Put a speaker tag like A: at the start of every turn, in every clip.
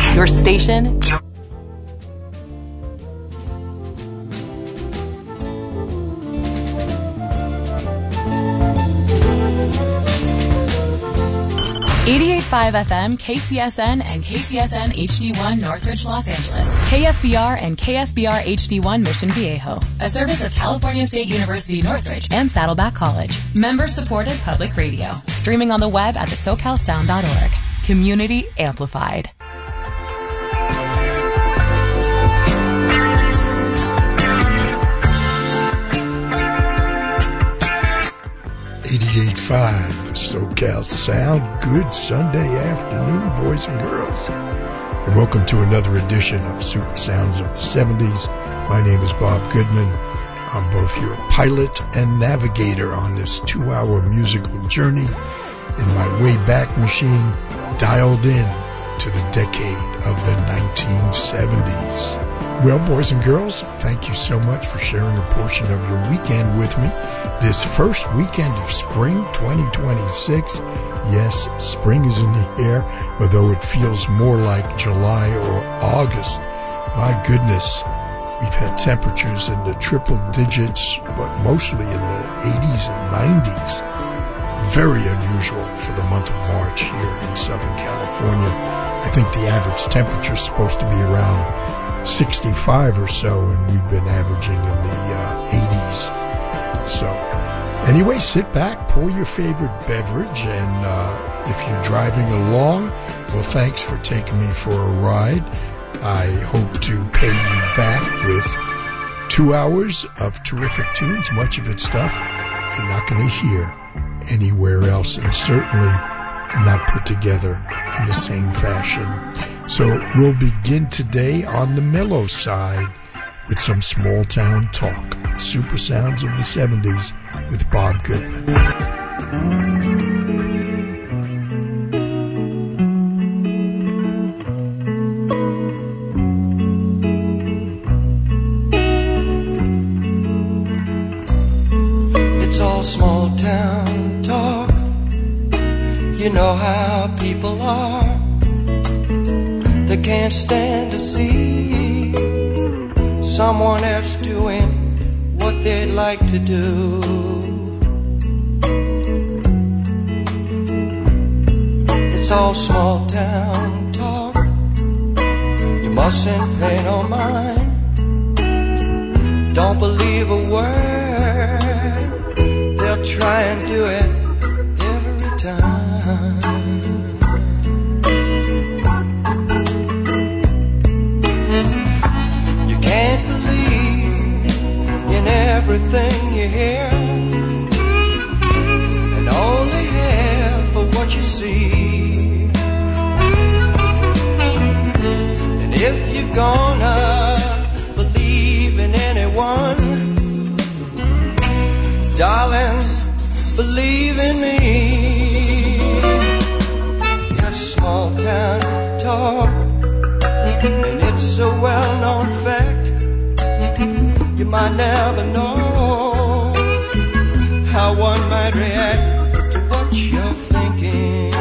A: Your station, 88.5 FM, KCSN, and KCSN HD1 Northridge, Los Angeles. KSBR and KSBR HD1 Mission Viejo. A service of California State University Northridge and Saddleback College. Member-supported public radio. Streaming on the web at thesocalsound.org. Community amplified.
B: .5 SoCal Sound. Good Sunday afternoon, boys and girls. And welcome to another edition of Super Sounds of the 70s. My name is Bob Goodman. I'm both your pilot and navigator on this 2-hour musical journey in my Wayback Machine, dialed in to the decade of the 1970s. Well, boys and girls, thank you so much for sharing a portion of your weekend with me. This first weekend of spring 2026. Yes, spring is in the air, although it feels more like July or August. My goodness, we've had temperatures in the triple digits, but mostly in the 80s and 90s. Very unusual for the month of March here in Southern California. I think the average temperature is supposed to be around 65 or so, and we've been averaging in the 80s. So anyway, sit back, pour your favorite beverage, and if you're driving along, well, thanks for taking me for a ride. I hope to pay you back with 2 hours of terrific tunes, much of it stuff you're not going to hear anywhere else, and certainly not put together in the same fashion. So we'll begin today on the mellow side with some small town talk. Super Sounds of the 70s with Bob Goodman.
C: It's all small town talk. You know how people are. They can't stand to see someone else doing what they'd like to do. It's all small town talk. You mustn't pay no mind. Don't believe a word. They'll try and do it every time. Can't believe in everything you hear, and only half of what you see. And if you're gonna believe in anyone, darling, believe in me. Yes, small town talk, and it's a well-known fact. You might never know how one might react to what you're thinking.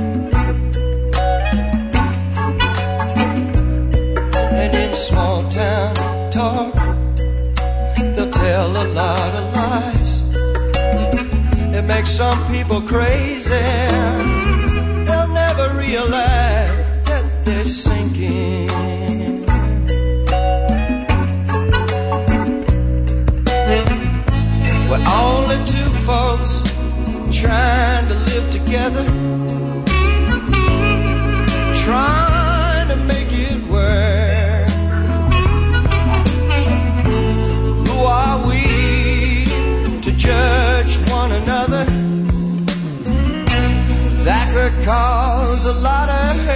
C: And in small town talk, they'll tell a lot of lies. It makes some people crazy. They'll never realize that they're sinking. We're only two folks trying to live together, trying to make it work. Who are we to judge one another? That could cause a lot of hurt.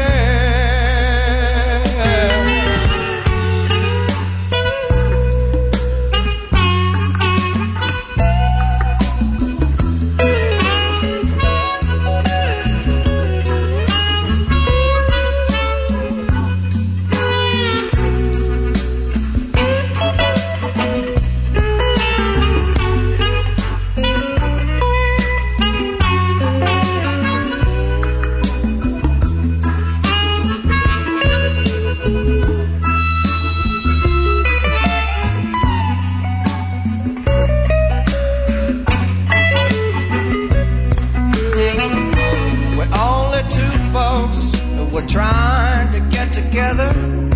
C: We're trying to get together.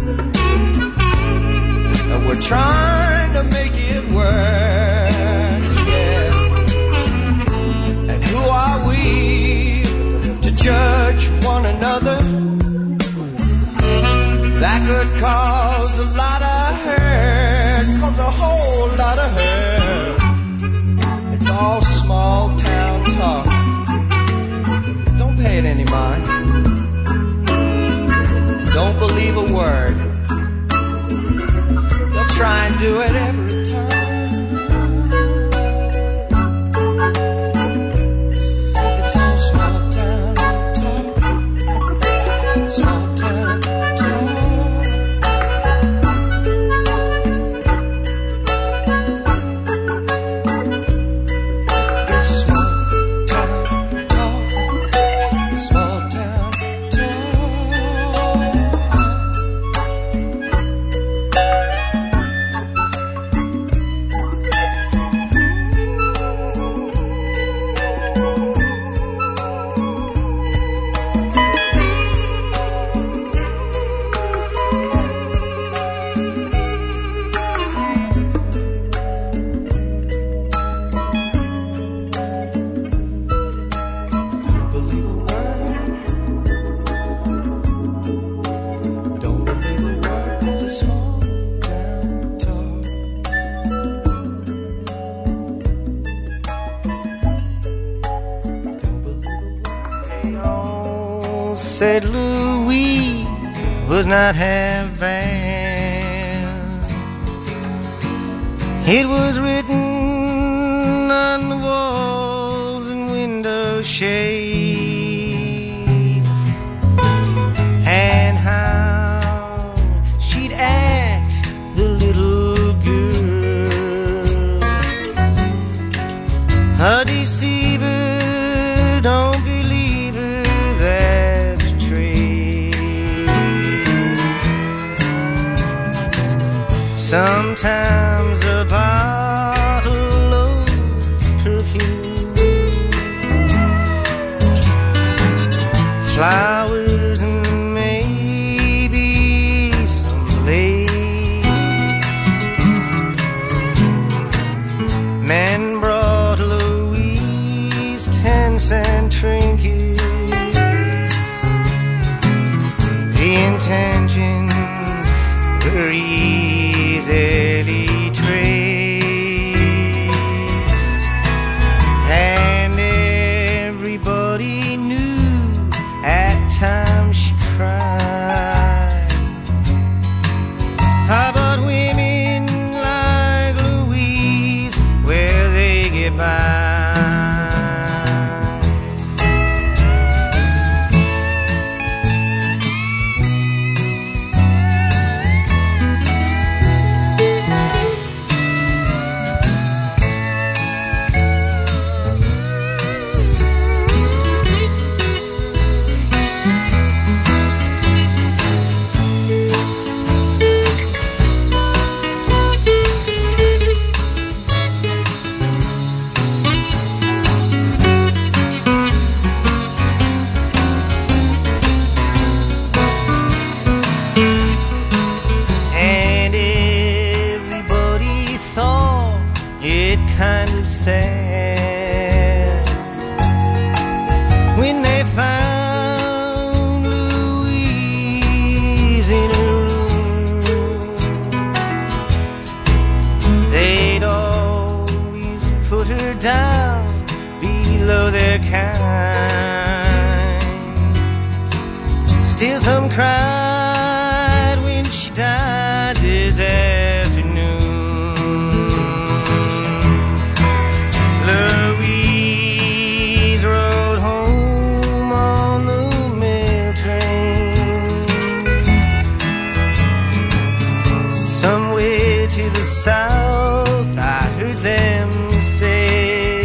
C: We're trying to make it work, yeah. And who are we to judge one another? That could cause a lot of hurt, cause a whole lot of hurt. It's all small town talk. Don't pay it any mind. Don't believe a word. They'll try and do it every time. It's all small town talk. Small town talk. It's small town talk. Small town talk.
D: Said Louis was not half bad. It was written on the walls and window shades, and how she'd act the little girl, a deceiver, don't believe her, that's a trait. Sometimes a bottle of perfume, flowers and maybe some lace. Men brought Louise 10-cent trinkets. The intentions were easily traced, and everybody knew at times she cried. How about women like Louise, where they get by? And everybody thought it kind of sad when they found Louise in her room. They'd always put her down below their kind. Still some cried when she died this afternoon. Louise rode home on the mail train, somewhere to the south. I heard them say,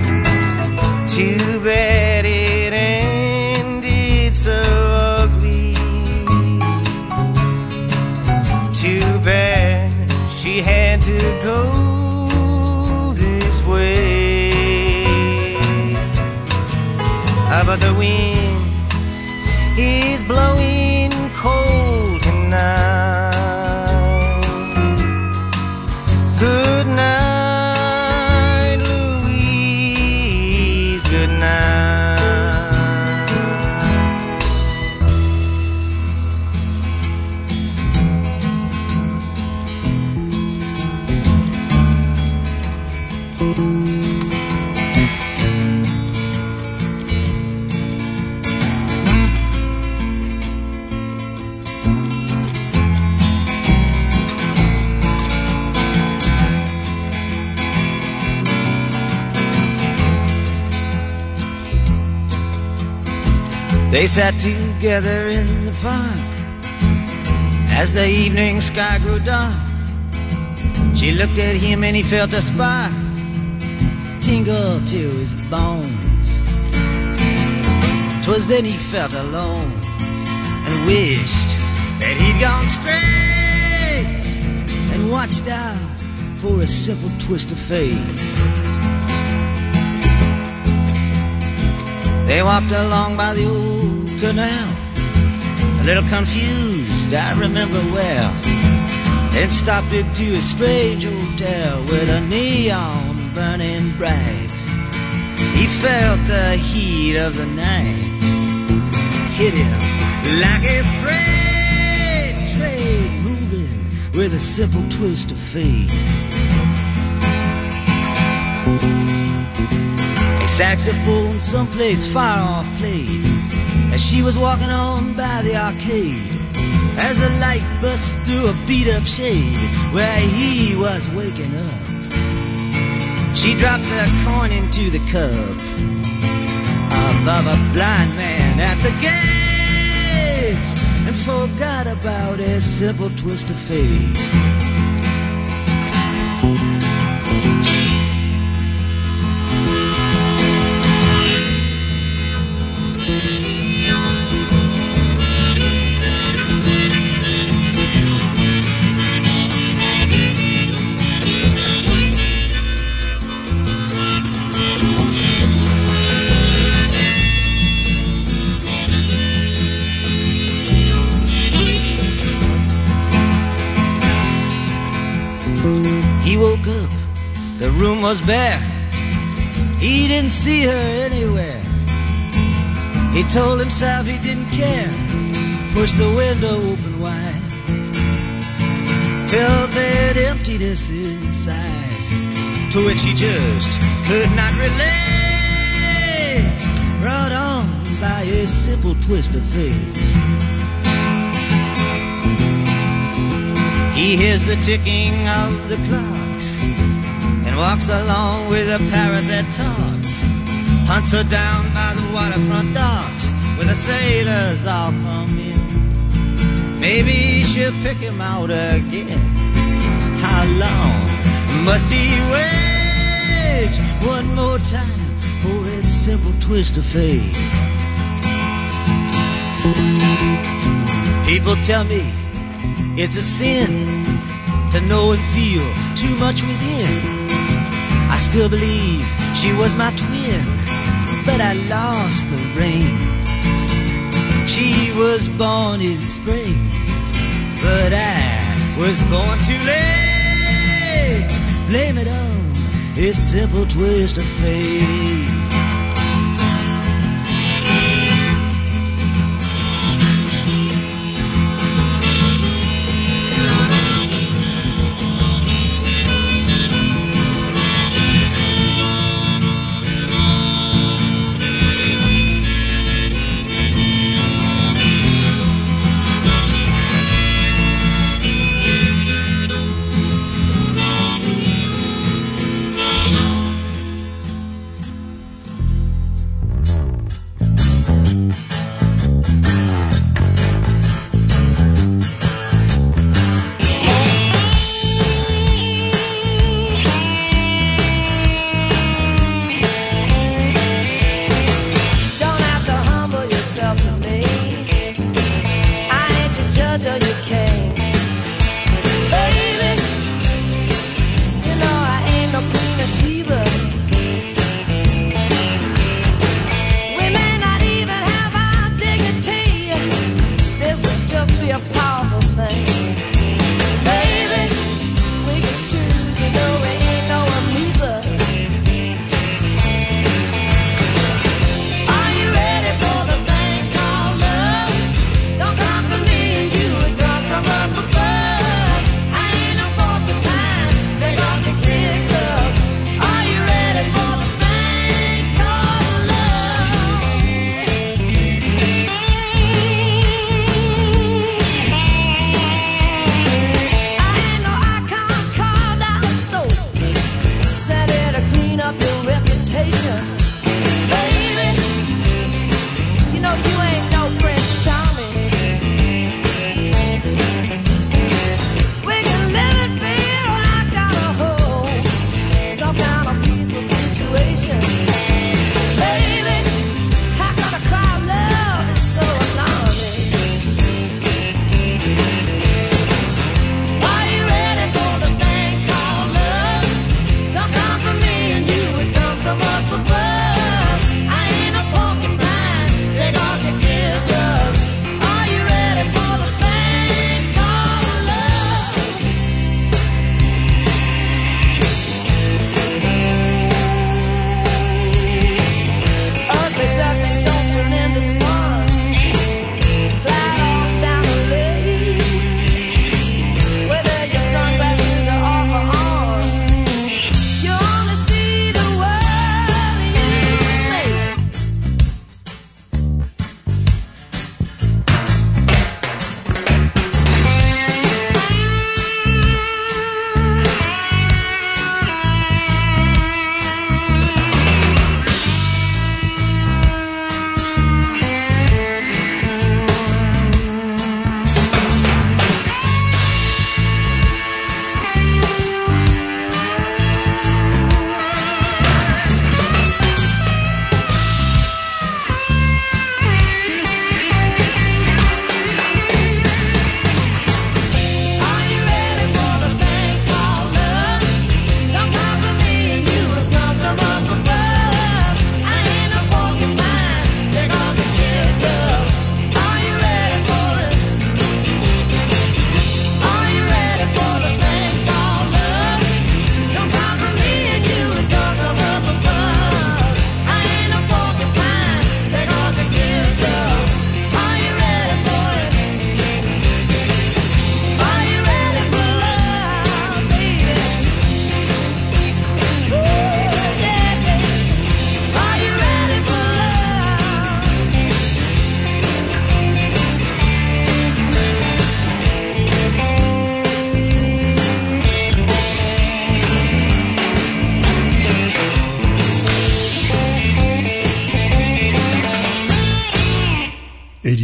D: too bad it ended so ugly. go this way. But the wind is blowing cold tonight. Good night, Louise, good night. They sat together in the park as the evening sky grew dark. She looked at him and he felt a spark tingle to his bones. 'Twas then he felt alone and wished that he'd gone straight and watched out for a simple twist of fate. They walked along by the old canal, a little confused, I remember well, then stopped into a strange hotel with a neon burning bright. He felt the heat of the night hit him like a freight train moving with a simple twist of fate. A saxophone someplace far off played as she was walking on by the arcade, as the light burst through a beat-up shade where he was waking up. She dropped a coin into the cup above a blind man at the gate and forgot about a simple twist of fate. He woke up, the room was bare. He didn't see her anywhere. He told himself he didn't care, pushed the window open wide, felt that emptiness inside, to which he just could not relate, brought on by a simple twist of fate. He hears the ticking of the clocks and walks along with a parrot that talks, hunts her down by the waterfront docks where the sailors all come in. Maybe she'll pick him out again. How long must he wait one more time for a simple twist of fate? People tell me it's a sin to know and feel too much within. I still believe she was my twin, but I lost the rain. She was born in spring, but I was born too late. Blame it on a simple twist of fate.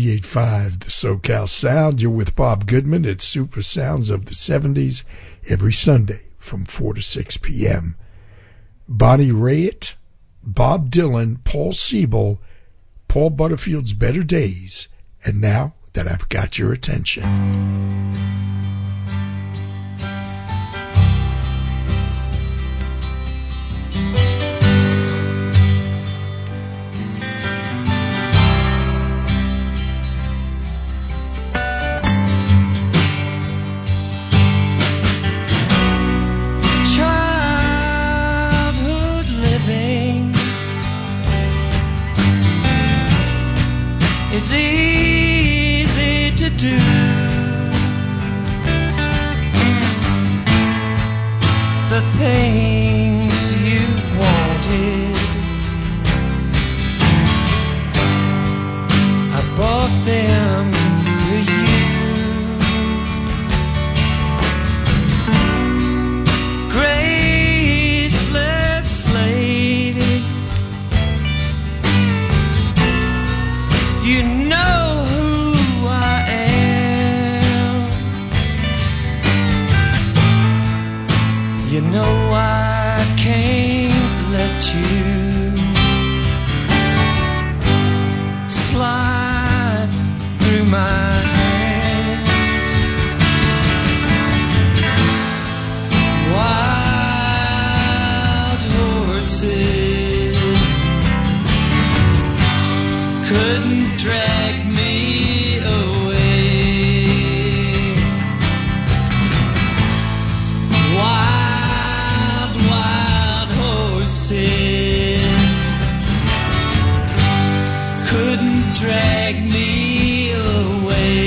B: 88.5, the SoCal Sound. You're with Bob Goodman at Super Sounds of the 70s every Sunday from 4 to 6 p.m. Bonnie Raitt, Bob Dylan, Paul Siebel, Paul Butterfield's Better Days, and Now That I've Got Your Attention.
C: It's easy to do. The things you wanted, I brought them to you. Graceless lady, you know who I am. You know I can't let you slide through my hands. Wild horses couldn't drag me away. Wild, wild horses couldn't drag me away.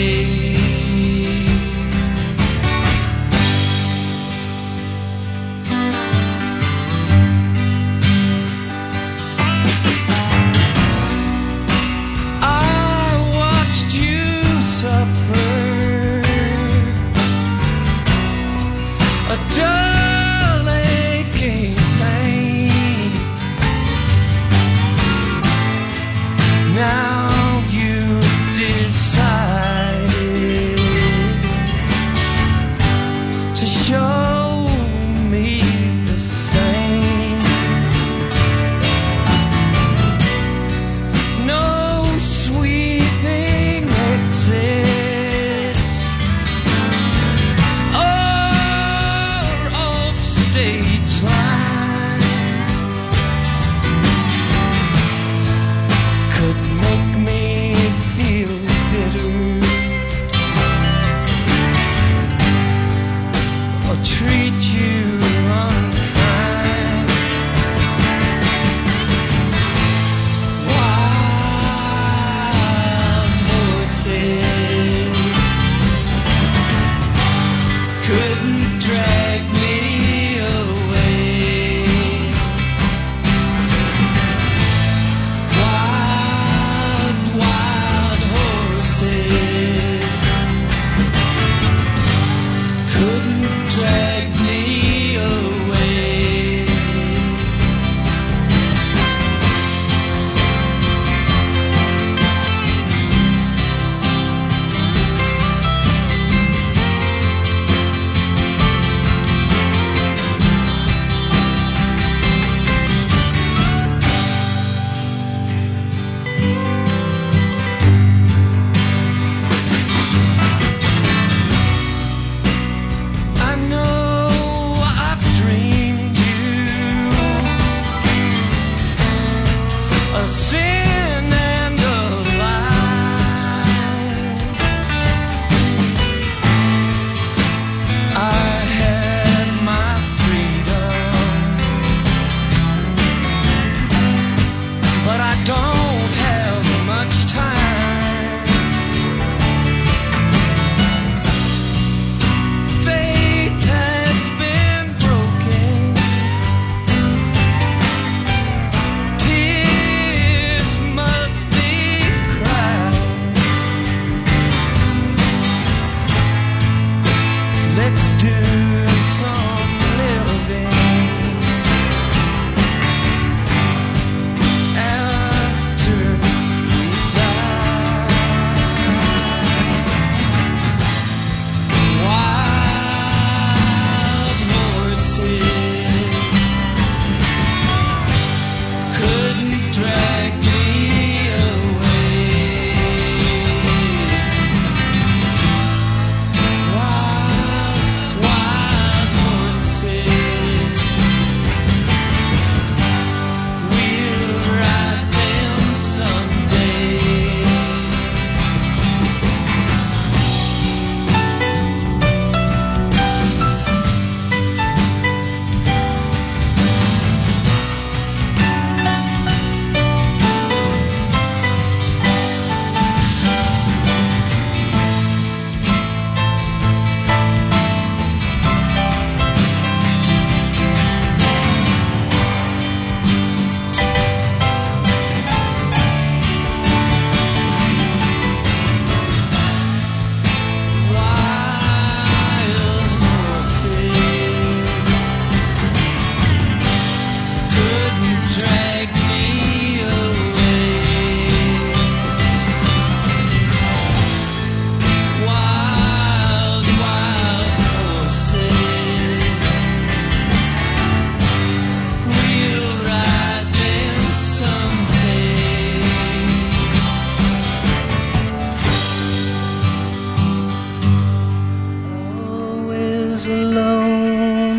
C: was alone,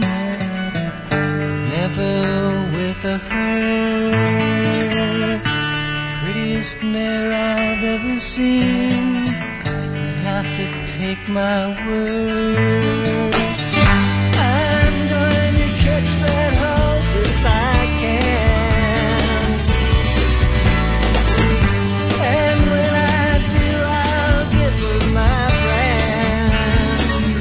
C: never with a her. Prettiest mare I've ever seen, you have to take my word. I'm going to catch that horse if I can, and when I do, I'll give her my brand.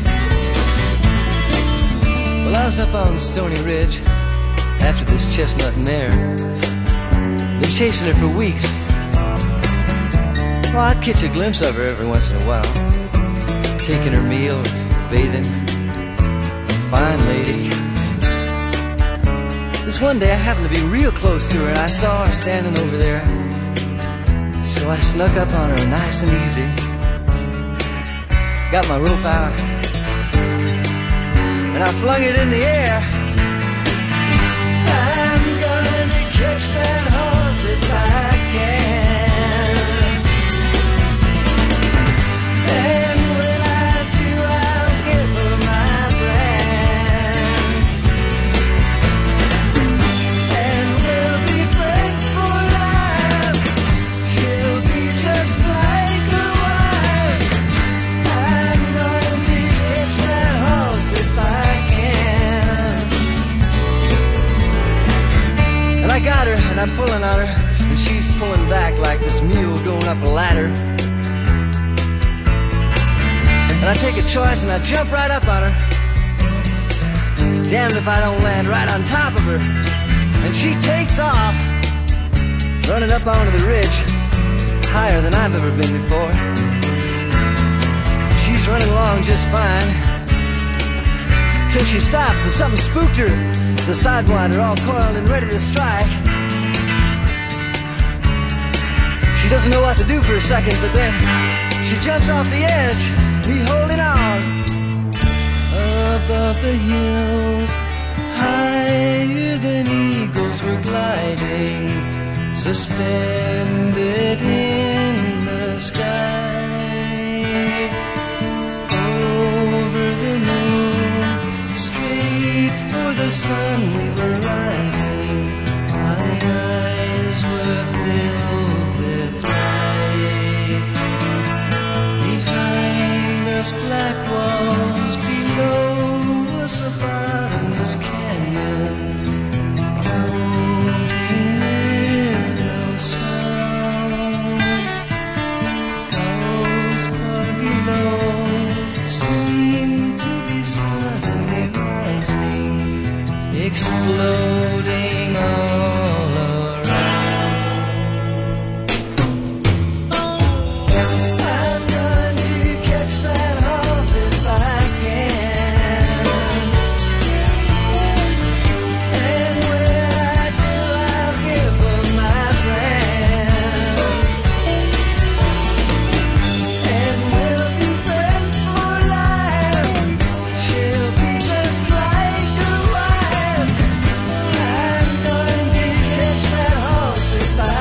C: Well, I was up on Stony Ridge after this chestnut mare. Been chasing her for weeks. Well, I'd catch a glimpse of her every once in a while, taking her meal, bathing. A fine lady. This one day I happened to be real close to her, and I saw her standing over there. So I snuck up on her nice and easy, got my rope out, and I flung it in the air. I'm gonna catch that horse if I can, and when I do, I'll give her my brand, and we'll be friends for life. She'll be just like a wife. I'm going to catch that horse if I can. And I got her, and I'm pulling on her, and she's pulling back like this mule going up a ladder. And I take a choice and I jump right up on her. Damned if I don't land right on top of her. And she takes off, running up onto the ridge, higher than I've ever been before. She's running along just fine, till she stops and something spooked her. It's a sidewinder all coiled and ready to strike. She doesn't know what to do for a second, but then she jumps off the edge, me holding on. Above the hills, higher than eagles we're gliding, suspended in the sky. Over the moon, straight for the sun we were riding. My eyes were filled with light. Behind us black walls, below us a bottomless canyon, floating with no sound. Those far below seem to be suddenly rising, exploding all around. I'm going to catch that horse if I can, and when I do, I'll give her my brand, and we'll be friends for life. She'll be just like a wife. I'm going to catch that horse if I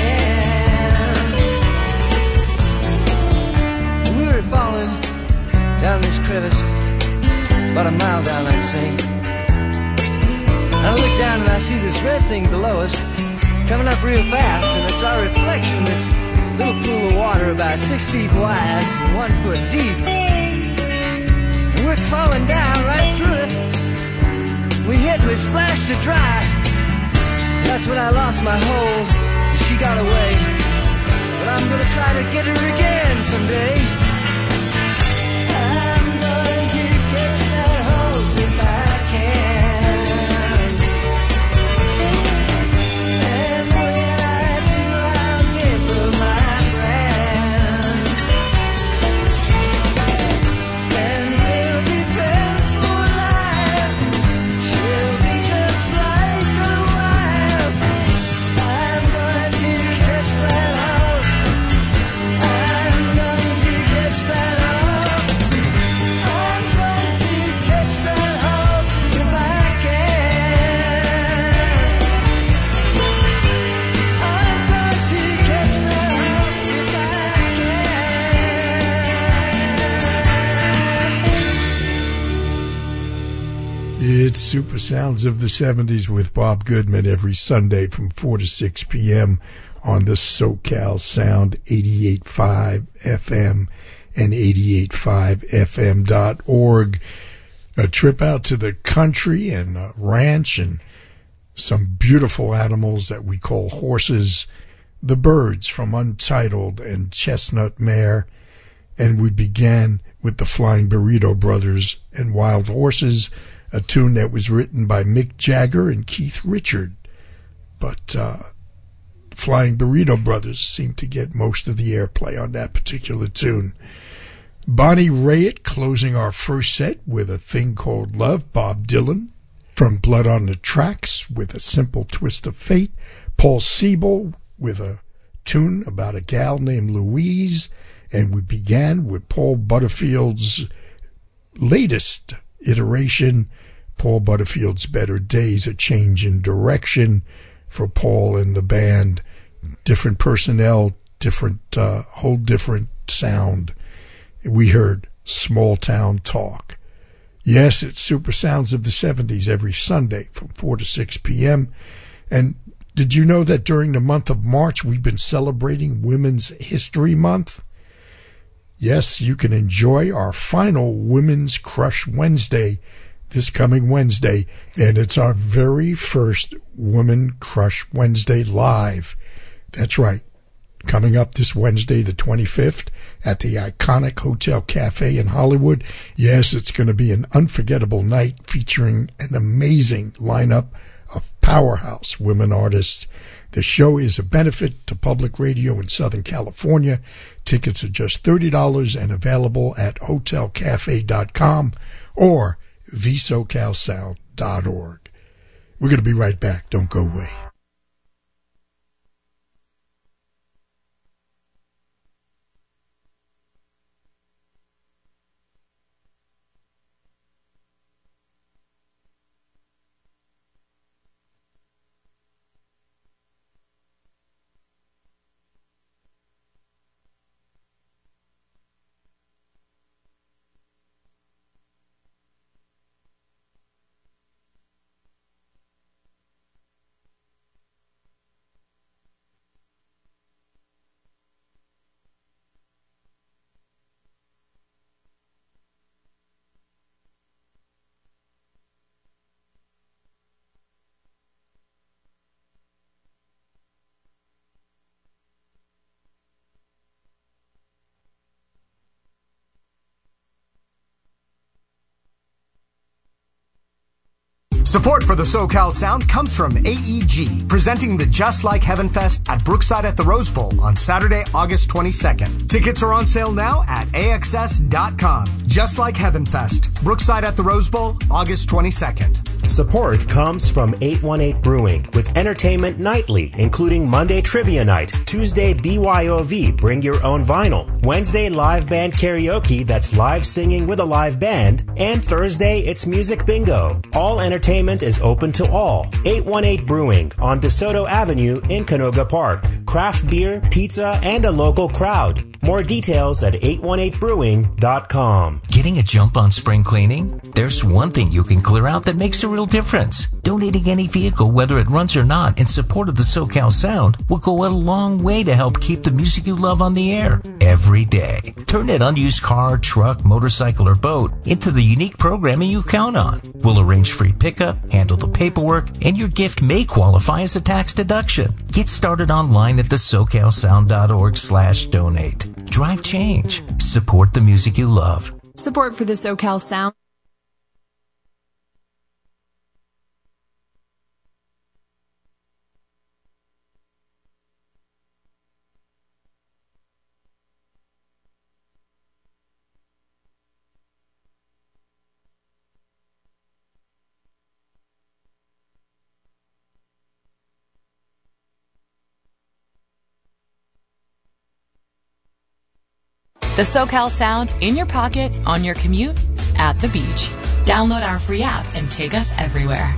C: can. We were falling down this crevice, about a mile down, I'd say. And I look down and I see this red thing below us, coming up real fast, and it's our reflection, this little pool of water about 6 feet wide and 1 foot deep. And we're falling down right through it. We hit and we splashed it dry. That's when I lost my hold, and she got away. But I'm gonna try to get her again someday. I'm going to catch that horse if I can, and when I do, I'll give her my brand, and we'll be friends for life. She'll be just like a wife. I'm going to catch that horse. I'm going
B: Super Sounds of the 70s with Bob Goodman every Sunday from 4 to 6 p.m. on the SoCal Sound 88.5 FM and 88.5fm.org. A trip out to the country and a ranch and some beautiful animals that we call horses, the Birds from Untitled and Chestnut Mare, and we began with the Flying Burrito Brothers and Wild Horses, a tune that was written by Mick Jagger and Keith Richard. But Flying Burrito Brothers seemed to get most of the airplay on that particular tune. Bonnie Raitt closing our first set with A Thing Called Love, Bob Dylan. From Blood on the Tracks with A Simple Twist of Fate, Paul Siebel with a tune about a gal named Louise. And we began with Paul Butterfield's latest iteration, Paul Butterfield's Better Days, a change in direction for Paul and the band. Different personnel, whole different sound. We heard Small Town Talk. Yes, it's Super Sounds of the 70s every Sunday from 4 to 6 p.m. And did you know that during the month of March we've been celebrating Women's History Month? Yes, you can enjoy our final Women's Crush Wednesday this coming Wednesday, and it's our very first Women Crush Wednesday live. That's right. Coming up this Wednesday, the 25th, at the iconic Hotel Cafe in Hollywood. Yes, it's going to be an unforgettable night featuring an amazing lineup of powerhouse women artists. The show is a benefit to public radio in Southern California. Tickets are just $30 and available at hotelcafe.com or thesocalsound.org. We're going to be right back. Don't go away.
E: Support for the SoCal Sound comes from AEG, presenting the Just Like Heaven Fest at Brookside at the Rose Bowl on Saturday, August 22nd. Tickets are on sale now at AXS.com. Just Like Heaven Fest, Brookside at the Rose Bowl, August 22nd.
F: Support comes from 818 Brewing with entertainment nightly, including Monday Trivia Night, Tuesday BYOV, Bring Your Own Vinyl, Wednesday Live Band Karaoke, that's live singing with a live band, and Thursday it's Music Bingo. All entertainment is open to all. 818 Brewing on DeSoto Avenue in Canoga Park. Craft beer, pizza, and a local crowd. More details at 818brewing.com.
G: Getting a jump on spring cleaning? There's one thing you can clear out that makes a real difference. Donating any vehicle, whether it runs or not, in support of the SoCal Sound will go a long way to help keep the music you love on the air every day. Turn that unused car, truck, motorcycle, or boat into the unique programming you count on. We'll arrange free pickup, handle the paperwork, and your gift may qualify as a tax deduction. Get started online at thesocalsound.org/donate. Drive change. Support the music you love.
H: Support for the SoCal Sound.
A: The SoCal Sound in your pocket, on your commute, at the beach. Download our free app and take us everywhere.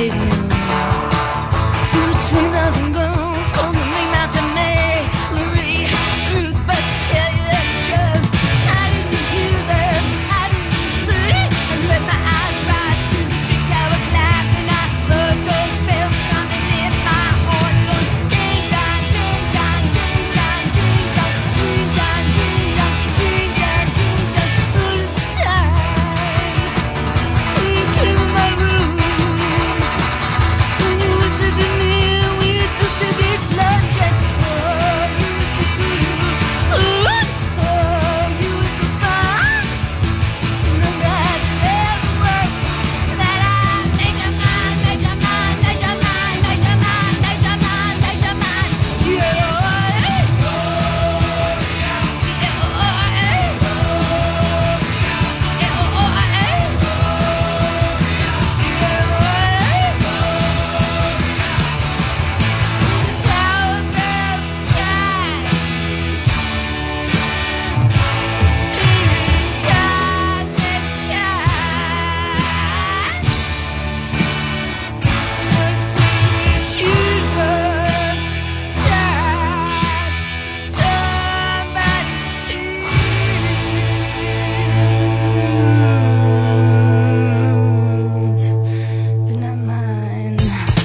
I: stadium. 20,000 girls from the main matinee. Marie, Ruth, but to tell you the truth, I didn't hear them, I didn't see. I let my eyes rise to the big tower clock, and I heard those bells drumming in my heart, going ding dong, ding dong, ding dong, ding dong, ding dong, ding dong, ding dong, ding dong, all the time. Into my room, when you whispered to me, we took the big lunch, and oh, you were so cool, oh, you were so fine. And I gotta tell the world that I made your mind, made your mind, made your mind, made your mind, made your mind, made your mind. G-L-O-R-A, G-L-O-R-A, G-L-O-R-A, the tower bells chime, ding dong, they chime. Jesus died, somebody sings, but not mine.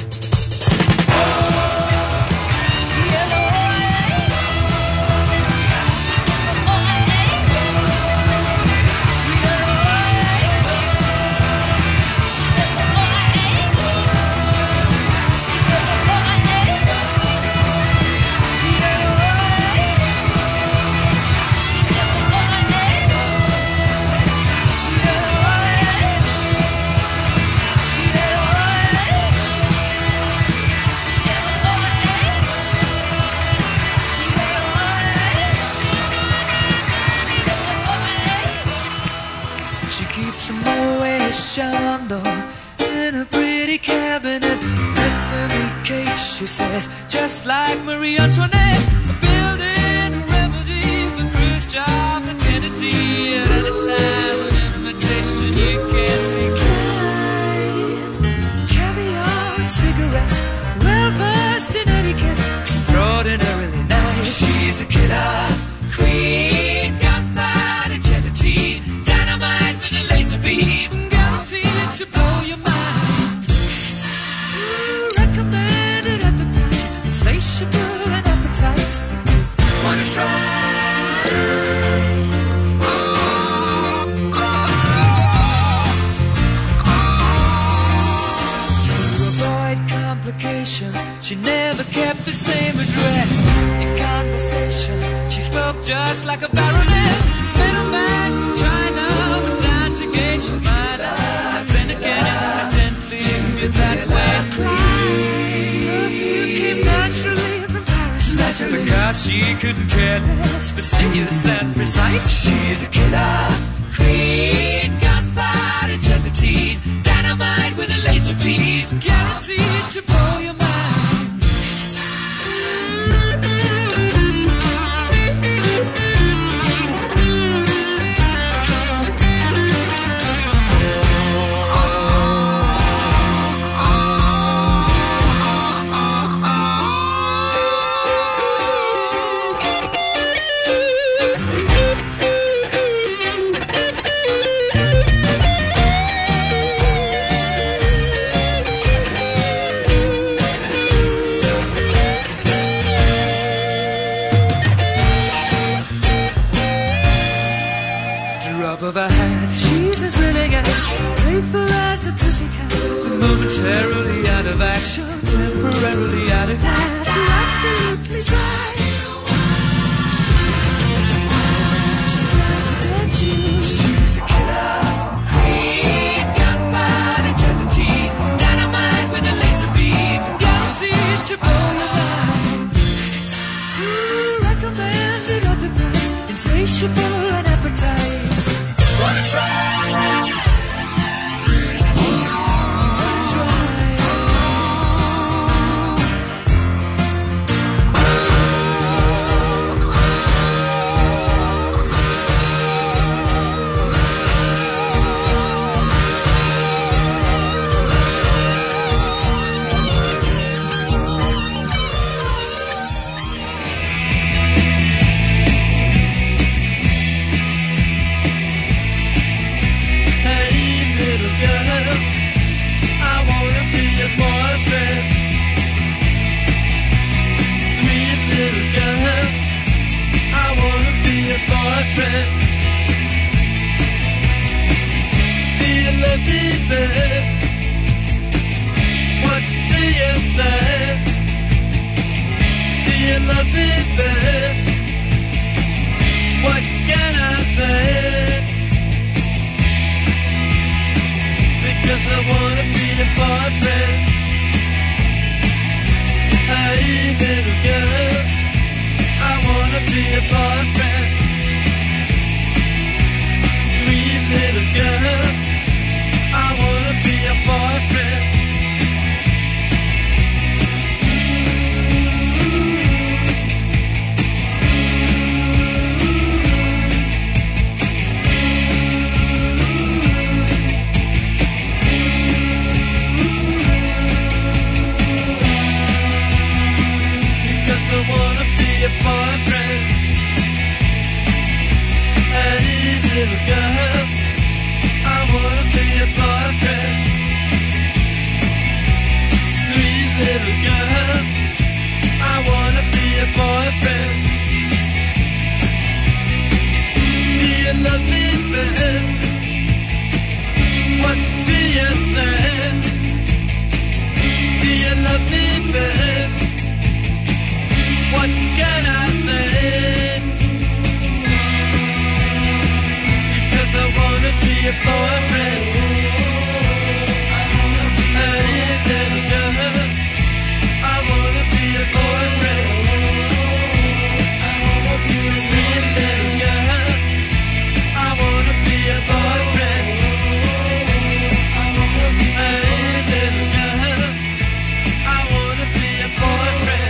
J: She keeps a Moet Chandon in a pretty cabinet. Anthony cake, she says, just like Marie Antoinette. A building a remedy for Khrushchev and Kennedy. At any time, an invitation you can decline. Caviar and cigarettes, well versed in etiquette, extraordinarily nice. She's a killer queen, gunpowder gelatine, dynamite with a laser beam, guaranteed to blow your mind. Recommended at the price, insatiable and appetite. Wanna try? To avoid complications, she never kept the same address. In conversation, she spoke just like a baroness. Middleman from China, but down to gauge your mind. I've been again incidentally with that way. Perfume came naturally from Paris, because she couldn't care less, fastidious and precise. She's a killer queen, gunpowder gelatine, dynamite with a laser beam, guaranteed to blow your mind. Drop of a hat, she's as willing as playful as a pussycat. Momentarily out of action, temporarily out of gas, you're absolutely dry. She's out to get you. She's a killer queen, gunpowder gelatine, dynamite with a laser beam, guaranteed to blow your mind. Recommended at the price, insatiable and appetite. Wanna try?
C: baby? What do you say? Do you love me, babe? What can I say? Because I wanna be your boyfriend. Hey, little girl, I wanna be your boyfriend. Sweet little girl, I wanna be your boyfriend. I wanna be your boyfriend. Hey, little girl, I wanna be your boyfriend. Sweet little girl, I wanna be your boyfriend. Do you love me, babe? What do you say? Do you love me, babe? What can I say? Because I wanna be your boyfriend. Hey, little girl, I wanna be your boyfriend. Sweet little girl, I wanna be your boyfriend. Hey, little girl, I wanna be your boyfriend.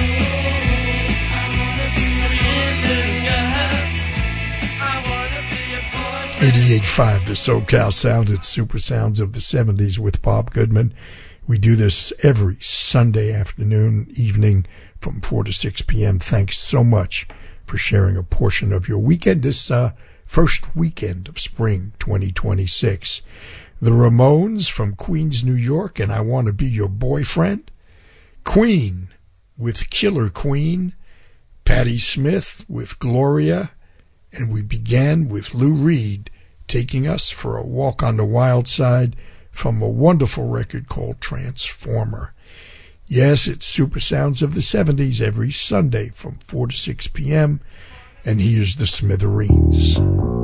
B: 88.5, the SoCal Sound. It's Super Sounds of the 70s with Bob Goodman. We do this every Sunday afternoon, evening from 4 to 6 p.m. Thanks so much for sharing a portion of your weekend, this first weekend of spring 2026. The Ramones from Queens, New York, and I Want to Be Your Boyfriend. Queen with Killer Queen. Patti Smith with Gloria. And we began with Lou Reed taking us for a walk on the wild side from a wonderful record called Transformer. Yes, it's Super Sounds of the 70s every Sunday from 4 to 6 p.m. And here's the Smithereens.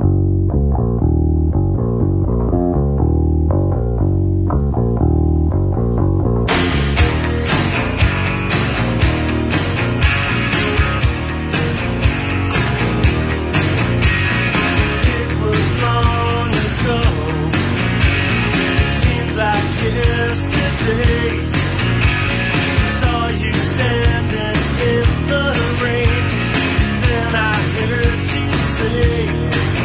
K: Saw you standing in the rain, then I heard you say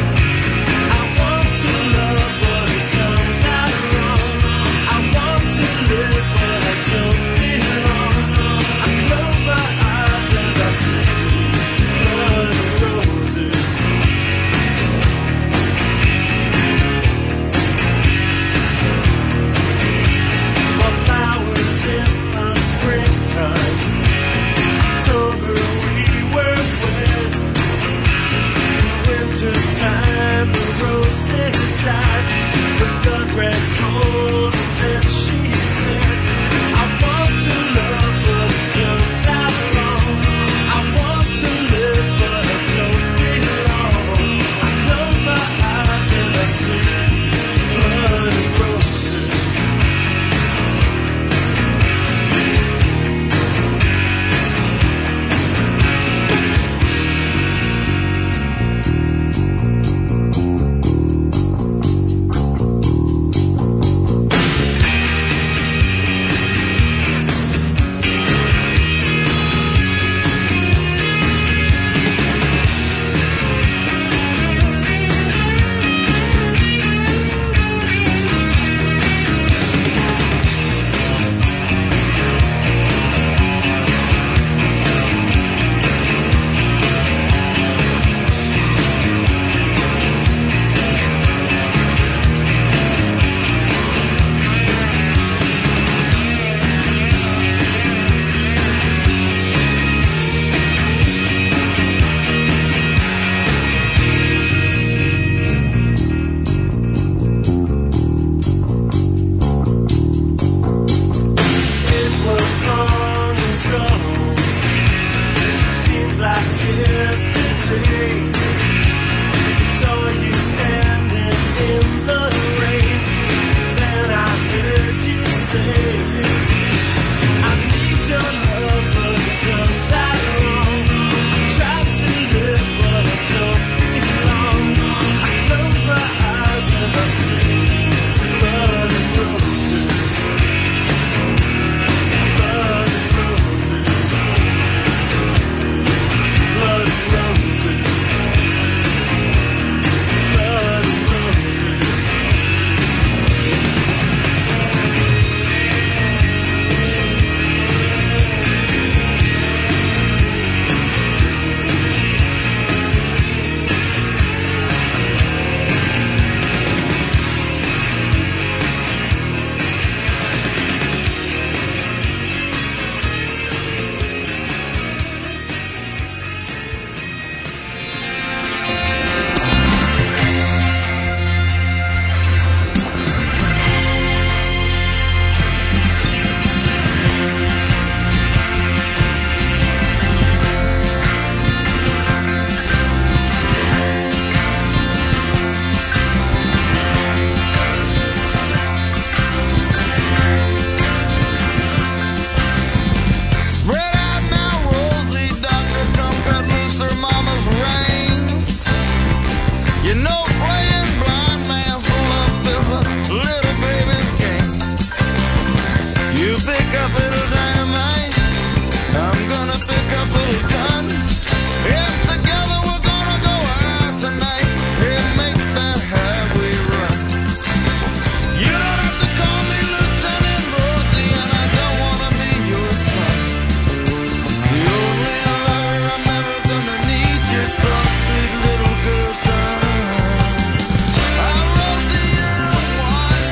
L: You know playing blind man for love is a little baby's game. You pick up little dynamite, I'm gonna pick up little gun. If together we're gonna go out tonight, it makes that highway run. You don't have to call me Lieutenant Rosie, and I don't wanna be your son. The only lover I'm ever gonna need is some sweet little girl's time. I'm Rosie, you're the one.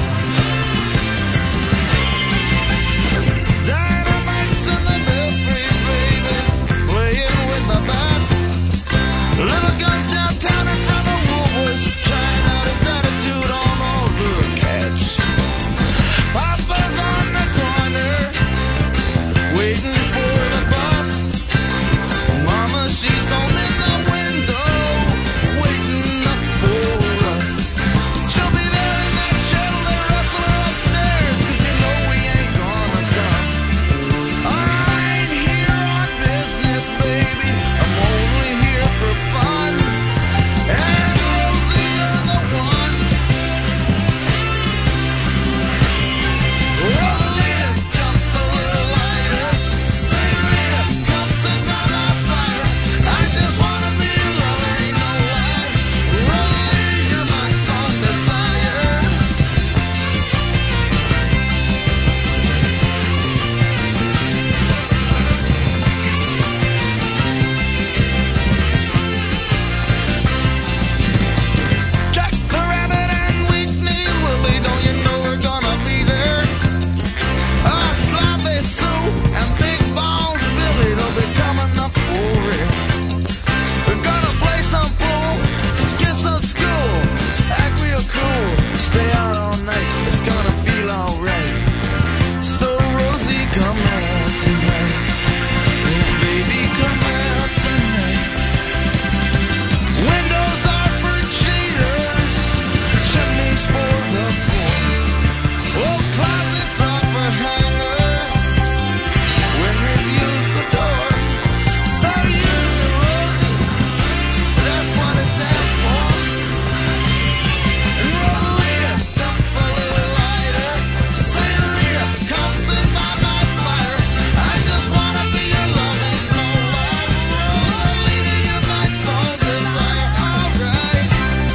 L: Dynamite's in the belfry, baby, playing with the bats. Little guns downtown in front of Woolworths, trying out his attitude on all the cats. Papa's on the corner, waiting for the bus. Mama, she's on in the window, waiting up for us. She'll be there in that shell, they rustle her upstairs, 'cause you know we ain't gonna come. I ain't here on business, baby, I'm only here for fun. And Rosie, you're the one. Rosalita, jump a little lighter. Senorita, come sit by my fire. I just wanna be your lover, ain't no lie. Rosalita, you're my strong desire. Jack the Rabbit and Whitney Willie, don't you know they're gonna be there? Sloppy Sue and Big Balls Billy, they'll be coming up for it. We're gonna play some pool, skip some school, act real cool, stay out all night, it's gonna feel alright. So Rosie, come out tonight. Oh baby, come out tonight. Windows are for cheaters, chimneys for the poor. Oh, closets are for hangers, women use the door. So use the Rosie, that's what it's there for. And Rosalita, jump a little lighter. Senorita, come sit by my fire. I just wanna be your love, ain't no lie. Rosalita, you're my strong desire, alright.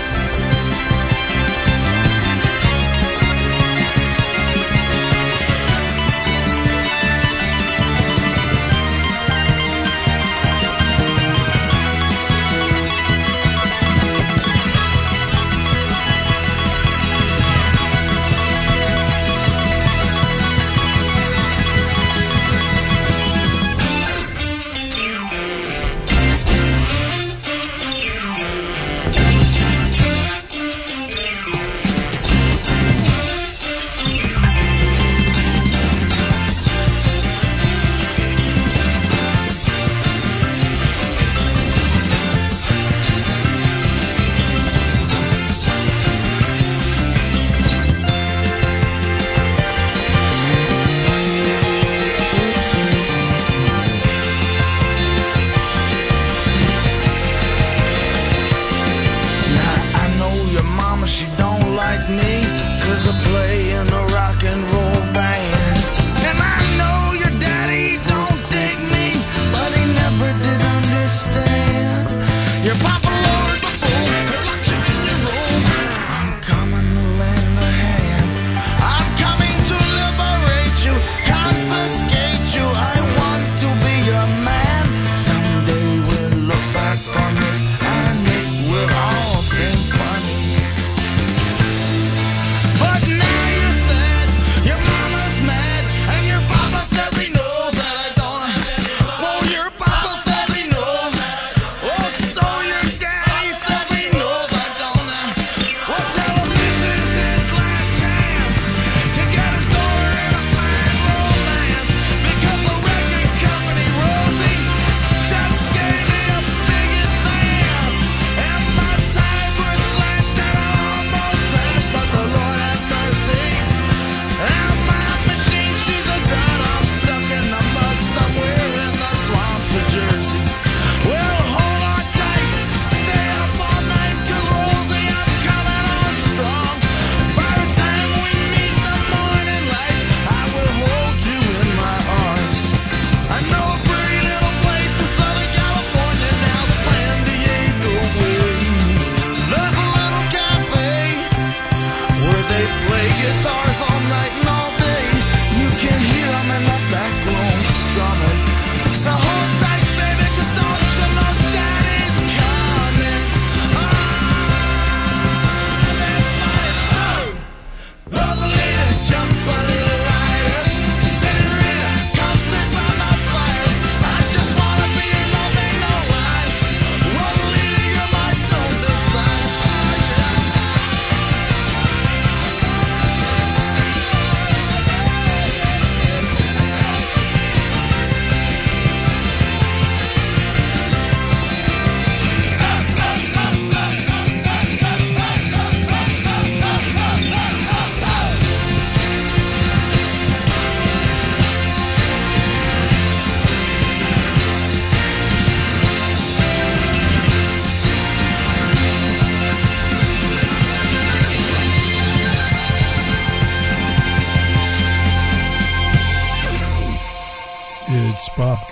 L: Now I know your mama, she don't like me, 'cause I play in a rock and roll band. And I know your daddy don't dig me, but he never did understand. Your papa lowered the fool, he locked you in your room. I'm coming to lend a hand. I'm coming to liberate you, confiscate you. I want to be your man. Someday we'll look back on this and it will all seem funny. But now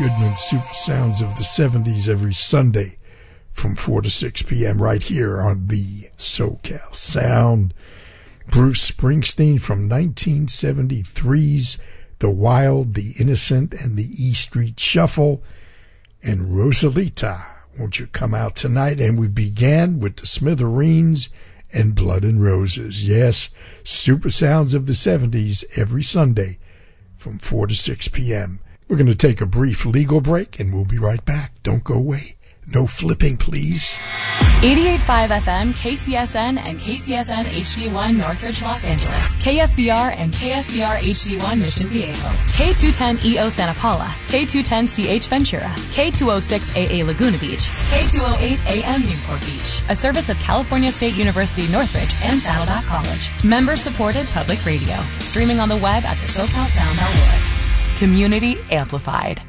B: Goodman's Super Sounds of the 70s every Sunday from 4 to 6 p.m. right here on the SoCal Sound. Bruce Springsteen from 1973's The Wild, the Innocent, and the E Street Shuffle. And Rosalita, Won't You Come Out Tonight? And we began with the Smithereens and Blood and Roses. Yes, Super Sounds of the 70s every Sunday from 4 to 6 p.m. We're going to take a brief legal break and we'll be right back. Don't go away. No flipping, please.
A: 88.5 FM, KCSN, and KCSN HD1 Northridge, Los Angeles. KSBR and KSBR HD1 Mission Viejo. K210EO Santa Paula. K210CH Ventura. K206AA Laguna Beach. K208AM Newport Beach. A service of California State University Northridge and Saddleback College. Member-supported public radio. Streaming on the web at thesocalsound.org. Community amplified.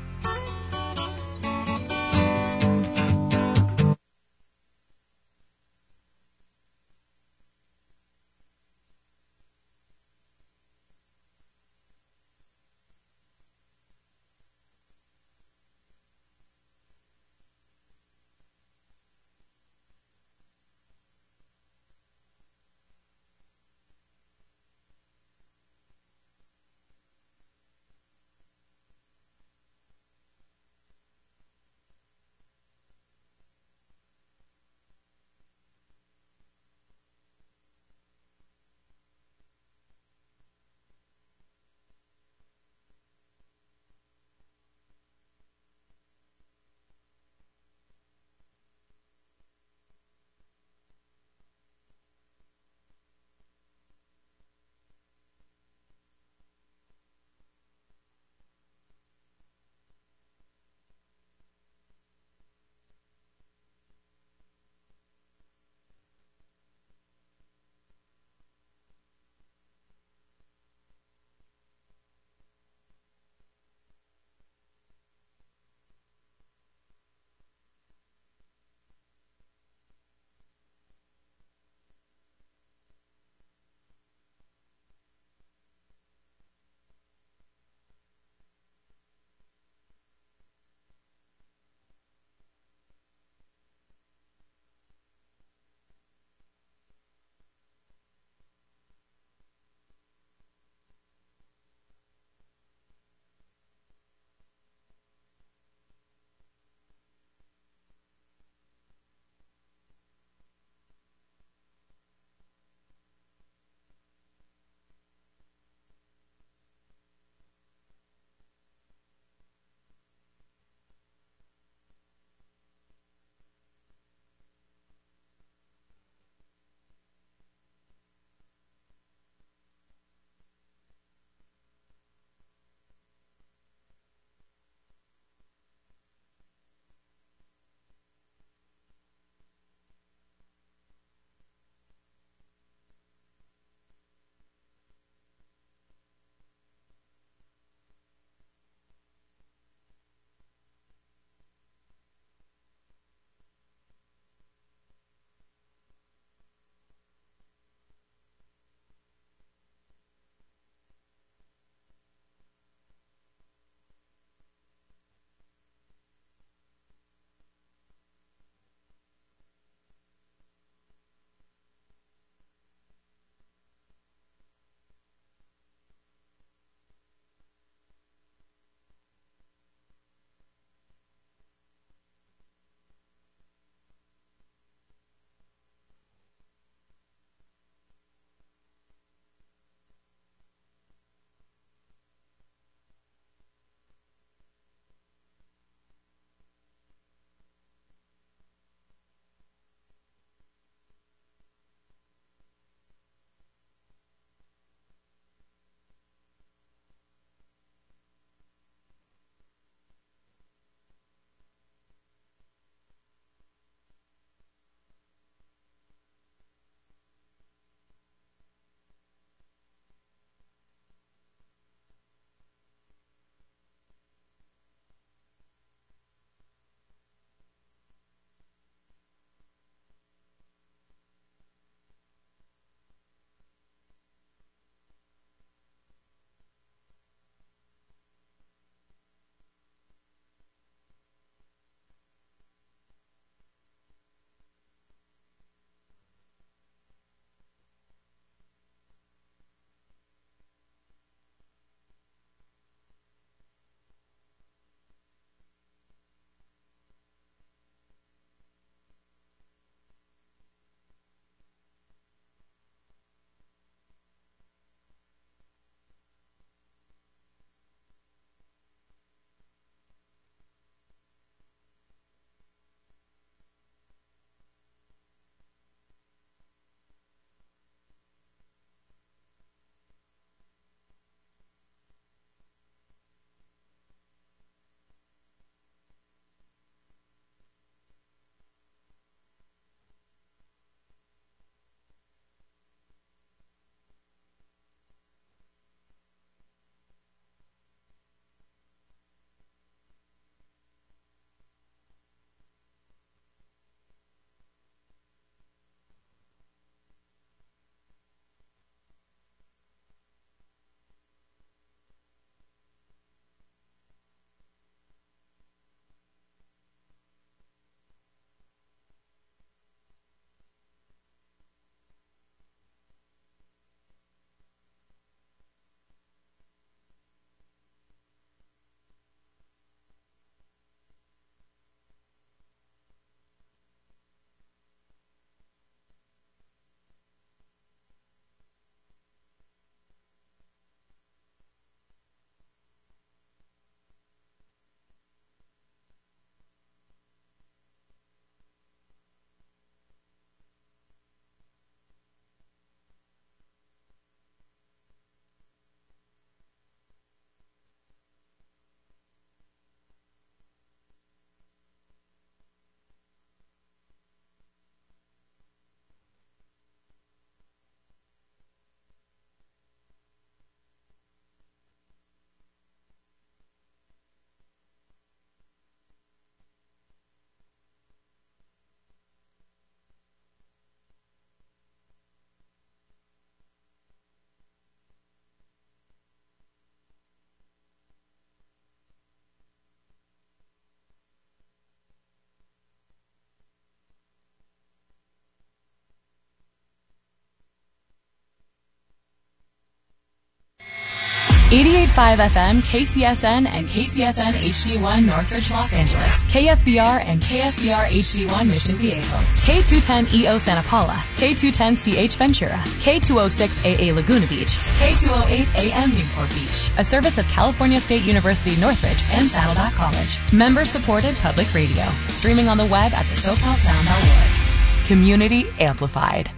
A: 88.5 FM, KCSN, and KCSN HD1 Northridge, Los Angeles. KSBR and KSBR HD1 Mission Viejo. K210EO Santa Paula. K210CH Ventura. K206AA Laguna Beach. K208AM Newport Beach. A service of California State University Northridge and Saddleback College. Member-supported public radio. Streaming on the web at thesocalsound.org. Community amplified.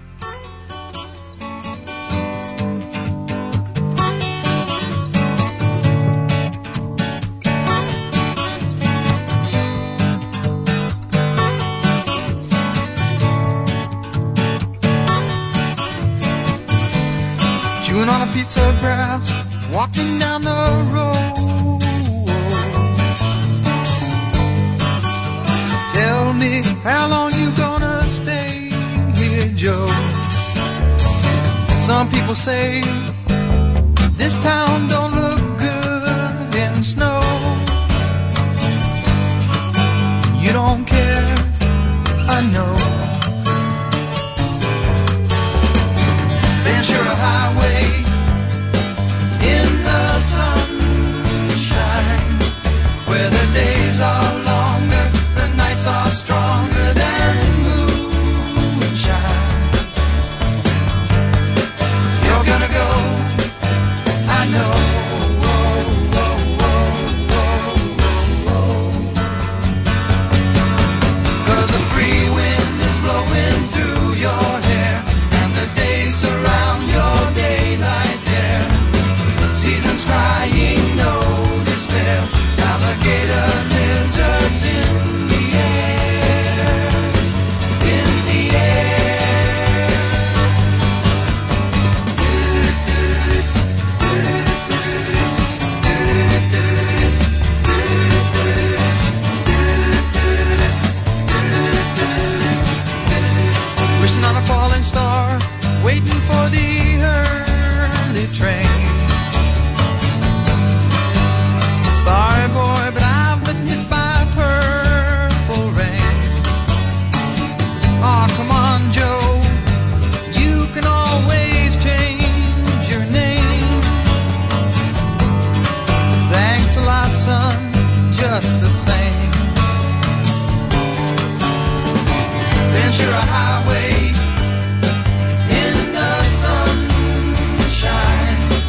C: Chewing on a piece of grass, walking down the road. Tell me, how long you gonna stay here, Joe? Some people say this town don't look good in snow. You don't care, I know. Ventura Highway in the sunshine, where the days are longer, the nights are stronger than moonshine. You're gonna go, I know. Cause the free wind is blowing through your hair, and the days surround your daylight there. Seasons crying, no despair. Alligator lizards in the air, in the air. Wishing on a falling star, waiting for the early train. Sorry boy, but I've been hit by purple rain. Oh, come on, Joe, you can always change your name. Thanks a lot, son, just the same. Ventura Highway in the sunshine,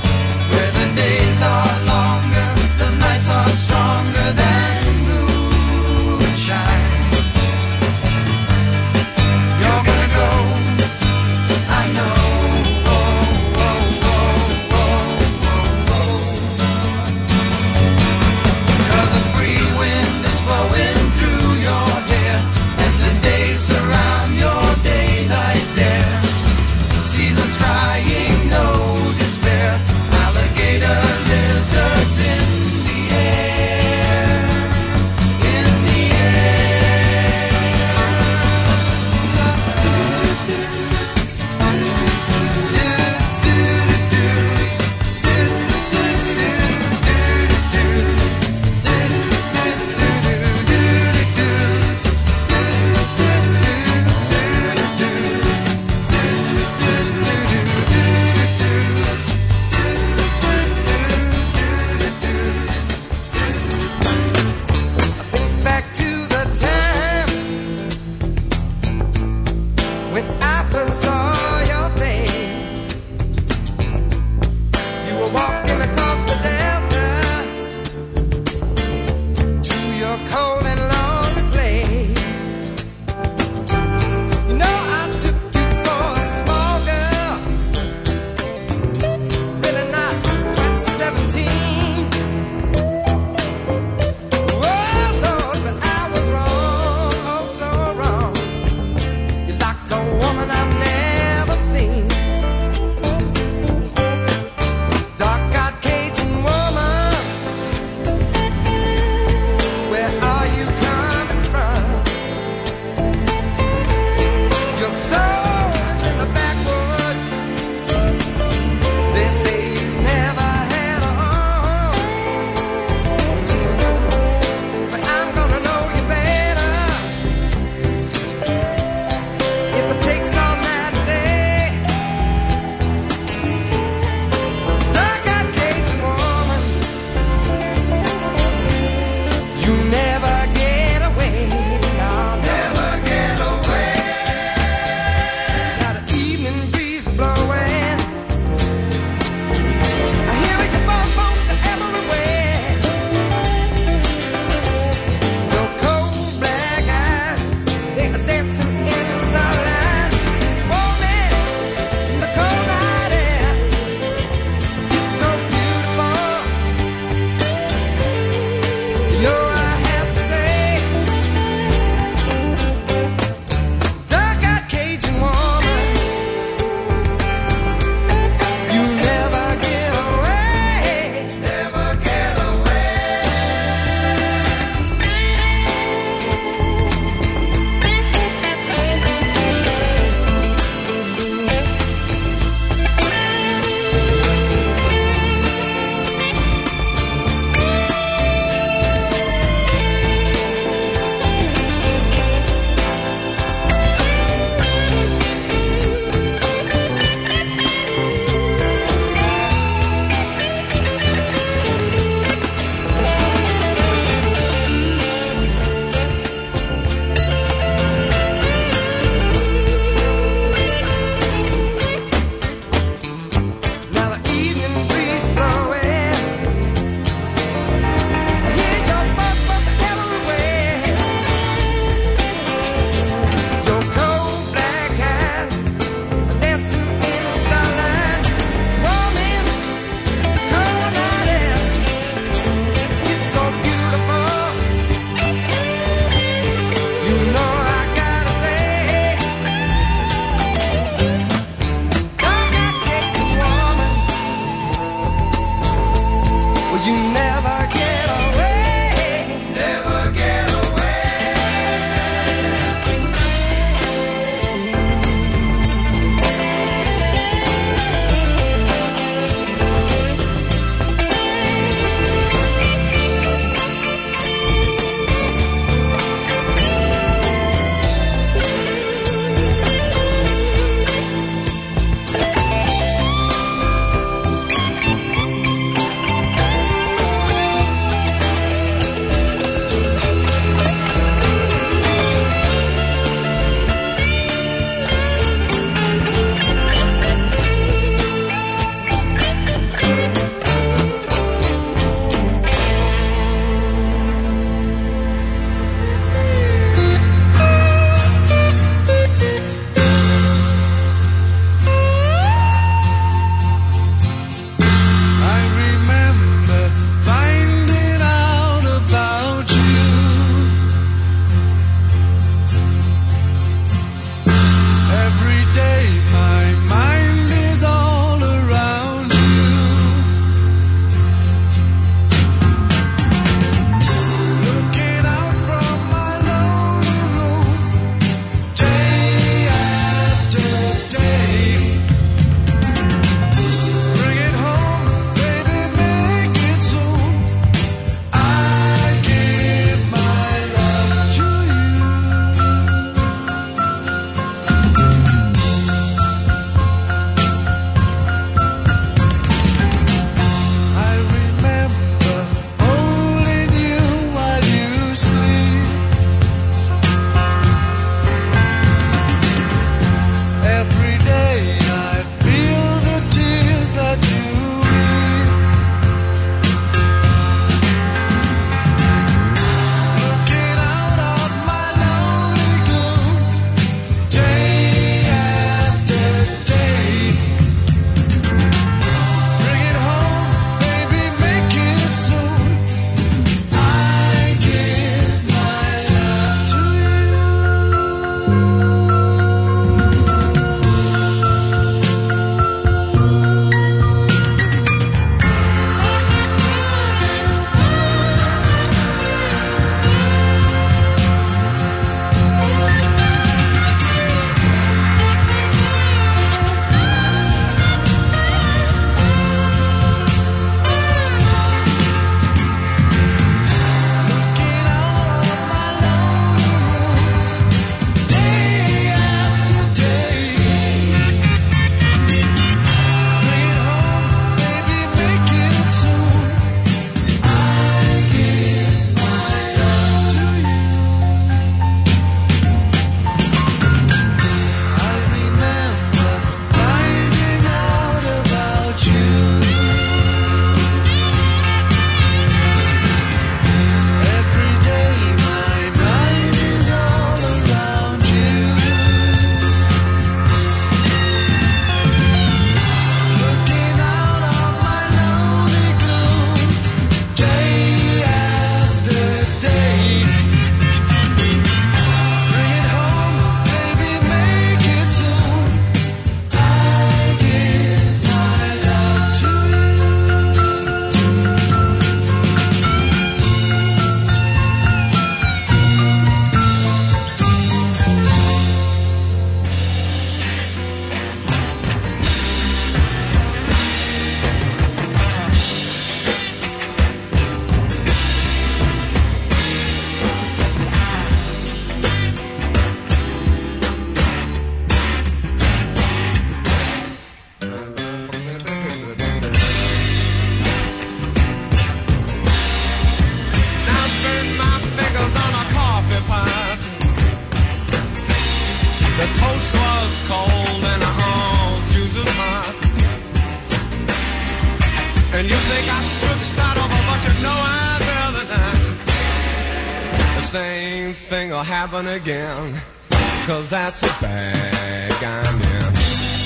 C: same thing will happen again, 'cause that's a bag I'm in.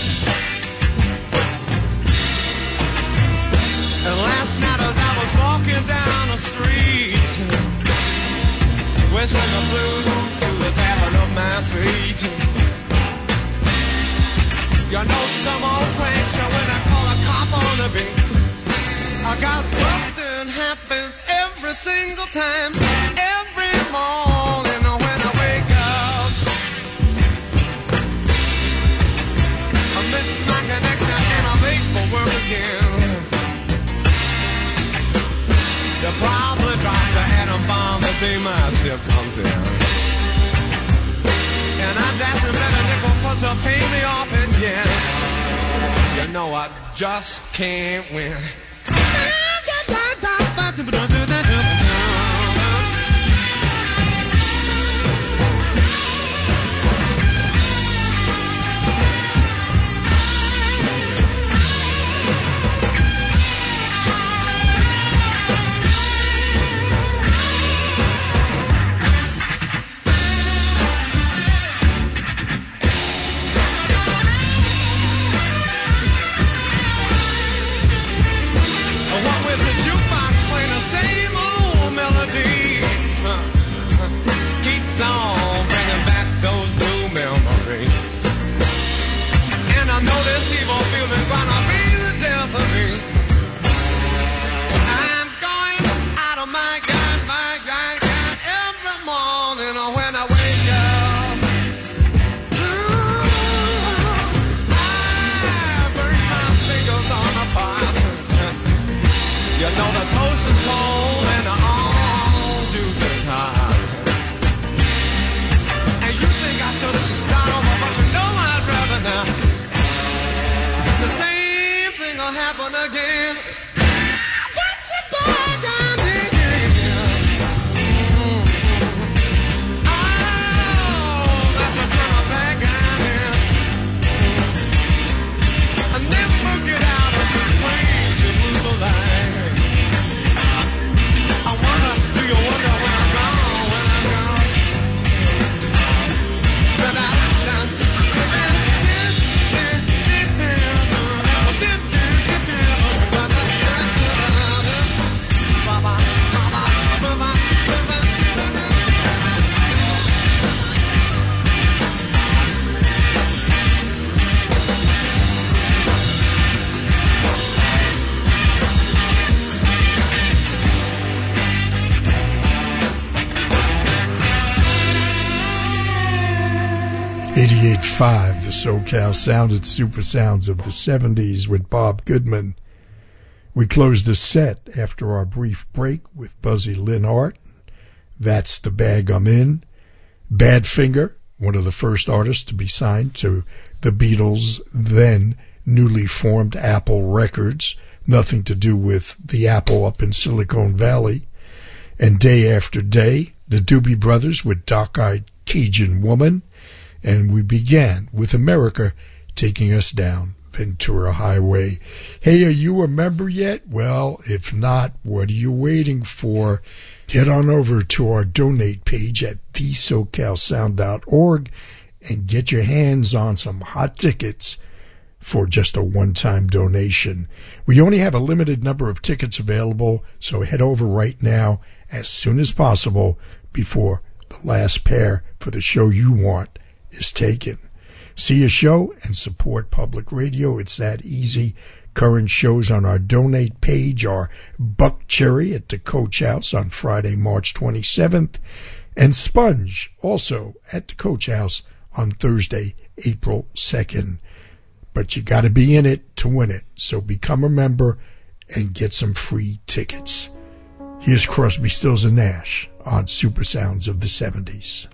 C: And last night as I was walking down the street, whistling the blues through the tapping of my feet, you know some old pranks when I call a cop on the beat. I got busting happens every single time, every morning when I wake up. I miss my connection and I'm late for work again. You probably dropped the atom bomb the day my ship comes in. And I'm dancing better nickel for some pay me off again. You know I just can't win.
B: The SoCal Sound at Super Sounds of the 70s with Bob Goodman. We closed the set after our brief break with Buzzy Linhart. That's the Bag I'm In. Badfinger, one of the first artists to be signed to the Beatles' then newly formed Apple Records. Nothing to do with the Apple up in Silicon Valley. And Day After Day, the Doobie Brothers with Dark-Eyed Cajun Woman. And we began with America taking us down Ventura Highway. Hey, are you a member yet? Well, if not, what are you waiting for? Head on over to our donate page at thesocalsound.org and get your hands on some hot tickets for just a one-time donation. We only have a limited number of tickets available, so head over right now as soon as possible before the last pair for the show you want is taken. See a show and support public radio. It's that easy. Current shows on our donate page are Buck Cherry at the Coach House on Friday, March 27th, and Sponge also at the Coach House on Thursday, April 2nd. But you got to be in it to win it, so become a member and get some free tickets. Here's Crosby, Stills and Nash on Super Sounds of the 70s.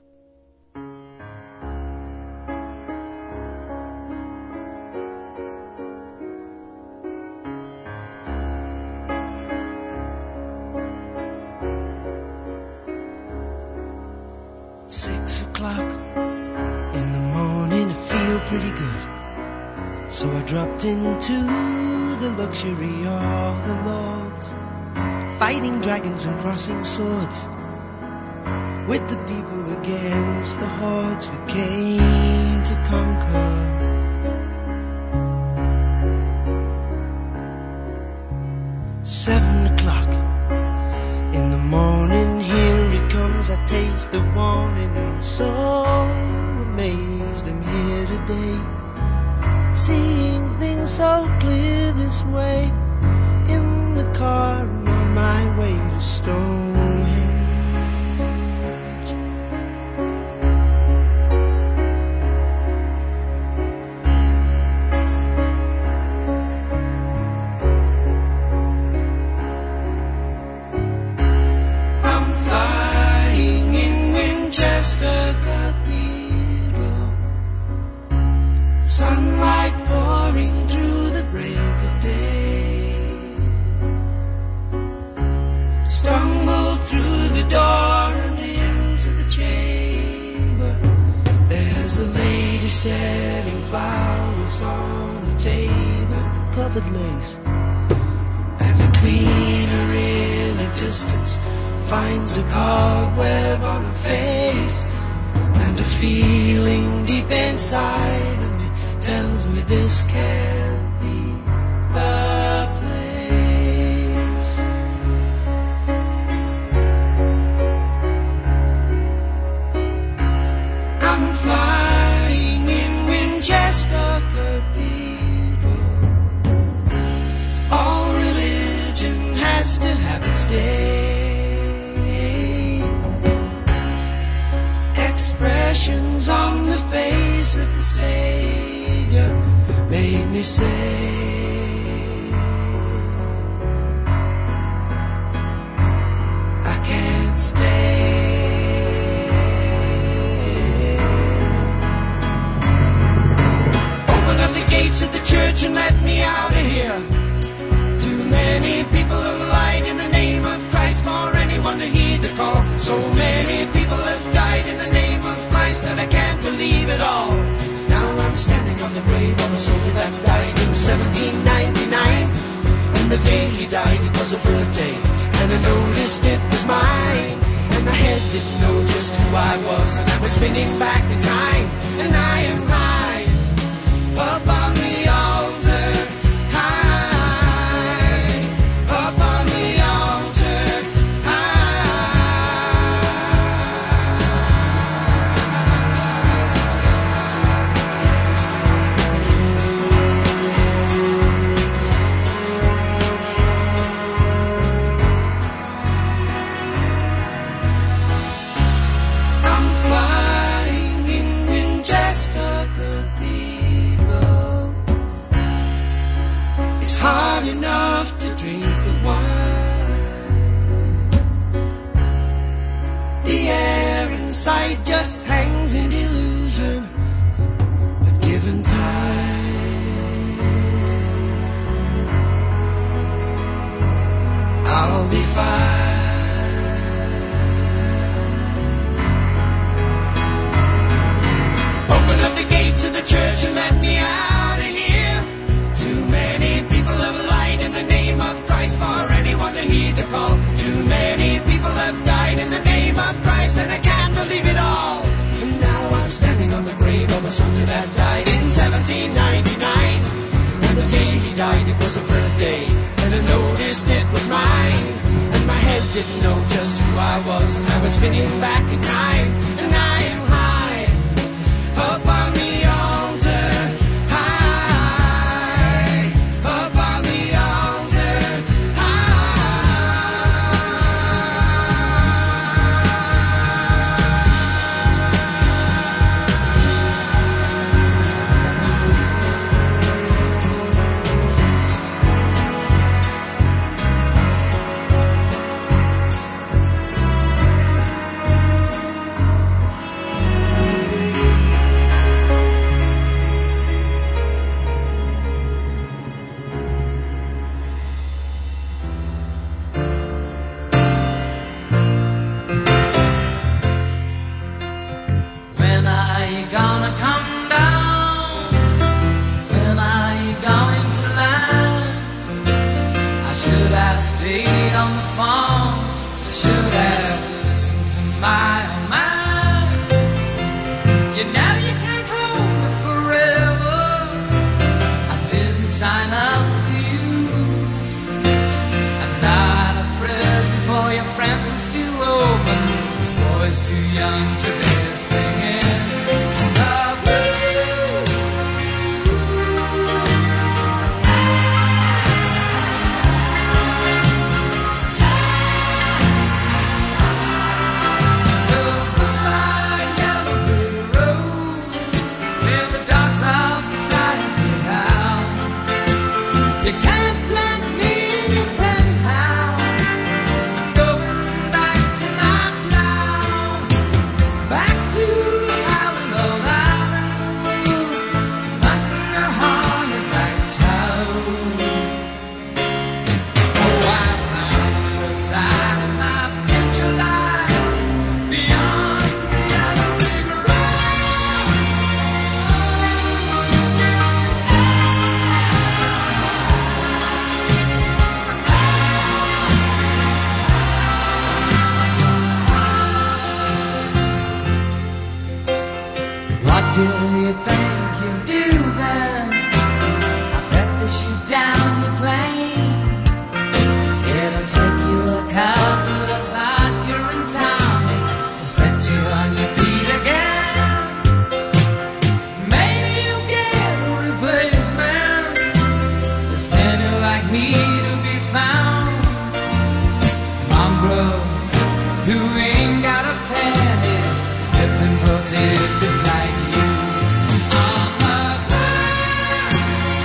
D: Pretty good. So I dropped into the luxury of the lords, fighting dragons and crossing swords.
C: with the people against the hordes we came to conquer. 7 o'clock in the morning, here it comes, I taste the warning. I'm so amazed I'm here today, seeing things so clear this way. In the car, I'm on my way to Stonehenge. Sunlight pouring through the break of day. Stumble through the door and into the chamber. There's a lady setting flowers on a table, covered lace. And a cleaner in a distance finds a cobweb on her face. And a feeling deep inside of me tells me this can't be the place. I'm flying in Winchester Cathedral. All religion has to have its day. Expressions on the face of the Savior made me say, I can't stay. Open up the gates of the church and let me out of here. Too many people have lied in the name of Christ for anyone to heed the call. So many people have died in the name of Christ that I can't believe it all. Now I'm standing on the grave of a soldier that died in 1799. And the day he died, it was a birthday, and I noticed it was mine. And my head didn't know just who I was, and I was spinning back in time. And I am high up on the altar, high up on the altar, hard enough to drink the wine. The air inside just hangs in delusion, but given time, I'll be fine. Open up the gates of the church and let me out of here. Too many people have lied in the name of Christ for anyone to heed the call. Too many people have died in the name of Christ, and I can't believe it all. And now I'm standing on the grave of a soldier that died in 1799. And the day he died, it was a birthday, and I noticed it was mine. And my head didn't know just who I was, and I was spinning back in time. And I am high up on the altar, high up on the altar,
J: stayed on the phone. I should have listened to my own too young to be singing the blues. So goodbye, yellow brick road, where the dogs of society howl. You can't plant me in your penthouse. Going back to my plow, back to the howling old iron woods, hunting the hornet-back toad. Oh, I found the other side of my future lies beyond the yellow brick road. What do you think you do then? I bet they shoot down the plane. It'll take you a couple of hot urine tonics to set you on your feet again. Maybe you'll get a replacement. There's plenty like me to be found. Mongrels who ain't got a penny, sniffing for tickets like you. On the ground.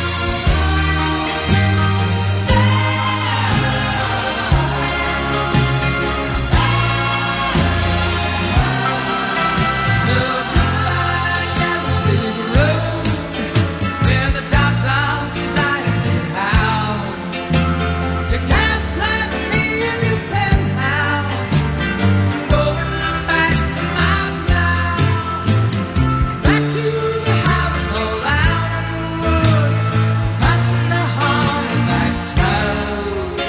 J: So goodbye, yellow brick road, where the dogs of society howl. You can't plant me in your penthouse. Going back to my plow, back to the howling old iron woods, hunting the hornet-back toad.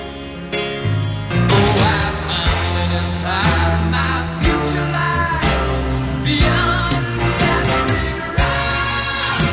J: Oh, I found it inside my future lies beyond the yellow brick road.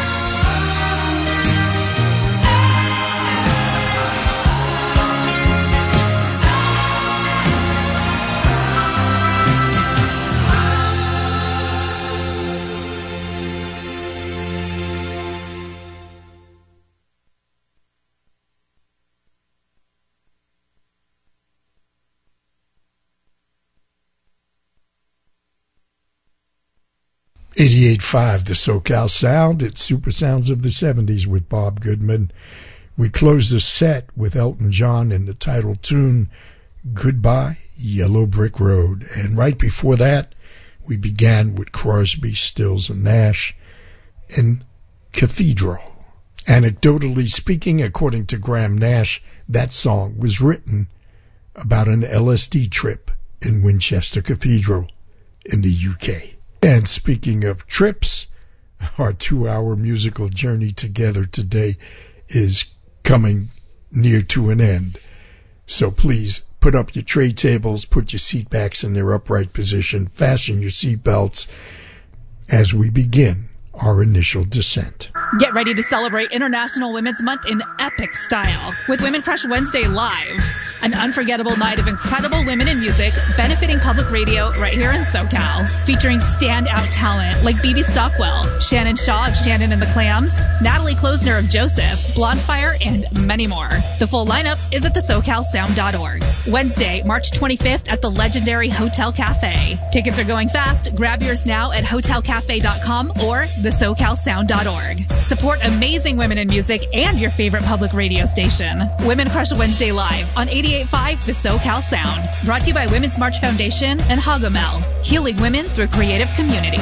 B: .5, the SoCal Sound. It's Super Sounds of the 70s with Bob Goodman. We close the set with Elton John and the title tune, Goodbye, Yellow Brick Road. And right before that, we began with Crosby, Stills, and Nash in Cathedral. Anecdotally speaking, according to Graham Nash, that song was written about an LSD trip in Winchester Cathedral in the UK. And speaking of trips, our 2-hour musical journey together today is coming near to an end. So please put up your tray tables, put your seat backs in their upright position, fasten your seat belts as we begin our initial descent.
M: Get ready to celebrate International Women's Month in epic style with Women Crush Wednesday Live, an unforgettable night of incredible women in music benefiting public radio right here in SoCal, featuring standout talent like Phoebe Stockwell, Shannon Shaw of Shannon and the Clams, Natalie Klosner of Joseph, Blondfire, and many more. The full lineup is at thesocalsound.org. Wednesday, March 25th at the legendary Hotel Cafe. Tickets are going fast. Grab yours now at hotelcafe.com or thesocalsound.org. Support amazing women in music and your favorite public radio station. Women Crush Wednesday Live on 88.5 The SoCal Sound. Brought to you by Women's March Foundation and Hogomel, healing women through creative community.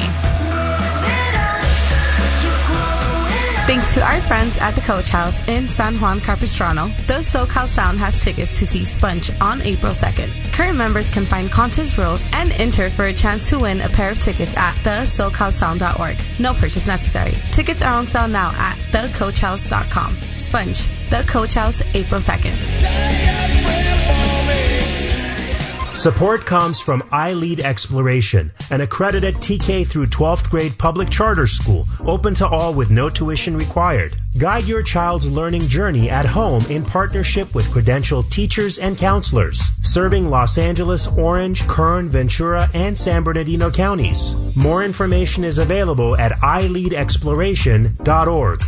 H: Thanks to our friends at the Coach House in San Juan Capistrano, the SoCal Sound has tickets to see Sponge on April 2nd. Current members can find contest rules and enter for a chance to win a pair of tickets at thesocalsound.org. No purchase necessary. Tickets are on sale now at thecoachhouse.com. Sponge, The Coach House, April 2nd.
F: Support comes from iLead Exploration, an accredited TK through 12th grade public charter school, open to all with no tuition required. Guide your child's learning journey at home in partnership with credentialed teachers and counselors, serving Los Angeles, Orange, Kern, Ventura, and San Bernardino counties. More information is available at iLeadExploration.org.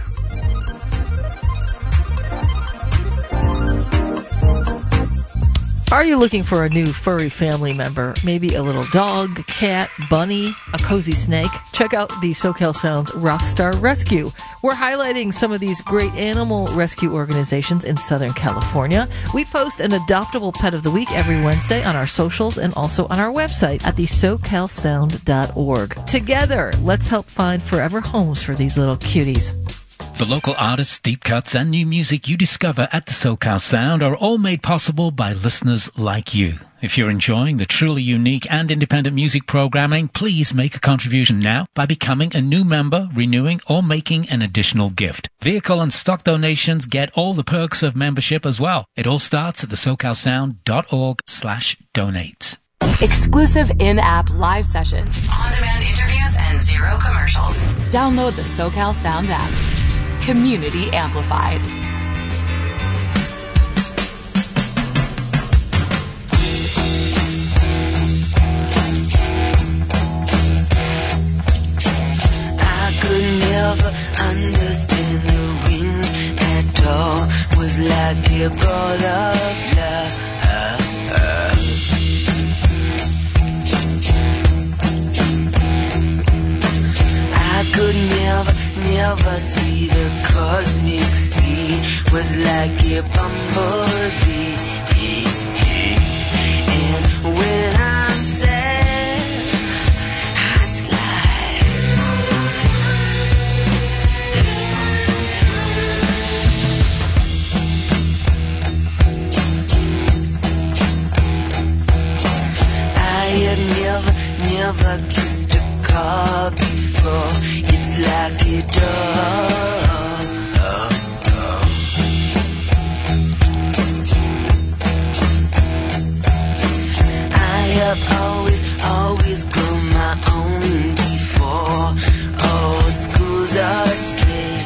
N: Are you looking for a new furry family member? Maybe a little dog, cat, bunny, a cozy snake? Check out the SoCal Sounds Rockstar Rescue. We're highlighting some of these great animal rescue organizations in Southern California. We post an adoptable pet of the week every Wednesday on our socials and also on our website at the SoCalSound.org. Together, let's help find forever homes for these little cuties.
O: The local artists, deep cuts, and new music you discover at the SoCal Sound are all made possible by listeners like you. If you're enjoying the truly unique and independent music programming, please make a contribution now by becoming a new member, renewing, or making an additional gift. Vehicle and stock donations get all the perks of membership as well. It all starts at the SoCalSound.org/donate.
A: Exclusive in-app live sessions, on-demand interviews, and zero commercials. Download the SoCal Sound app. Community amplified.
I: I could never understand the wind at all. Was like a ball of love. I could never see the cosmic sea. Was like a bumblebee. And when I'm sad, I slide. I had never kissed a car before. It's like a dog. I have always grown my own before. Oh, schools are straight.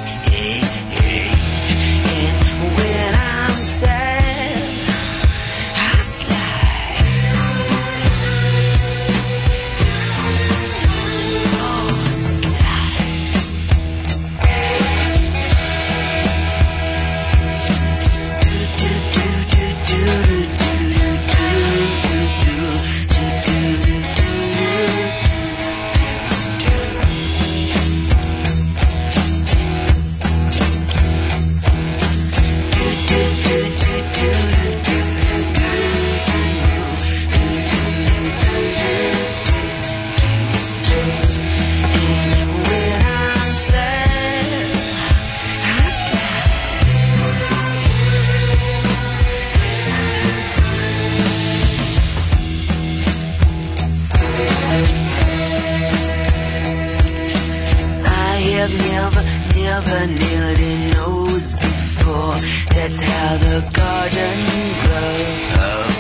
I: And when I'm sad, I slide. Oh, never nailed a nose before. That's how the garden grows.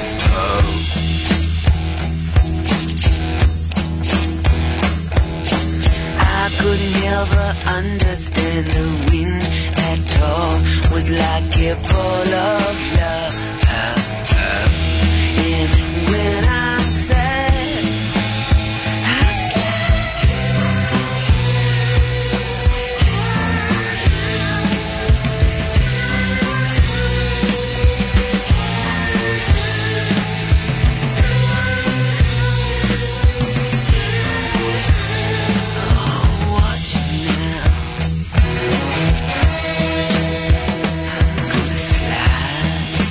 I: I could never understand the wind at all. Was like a ball of love. And when I'm sad, I slide.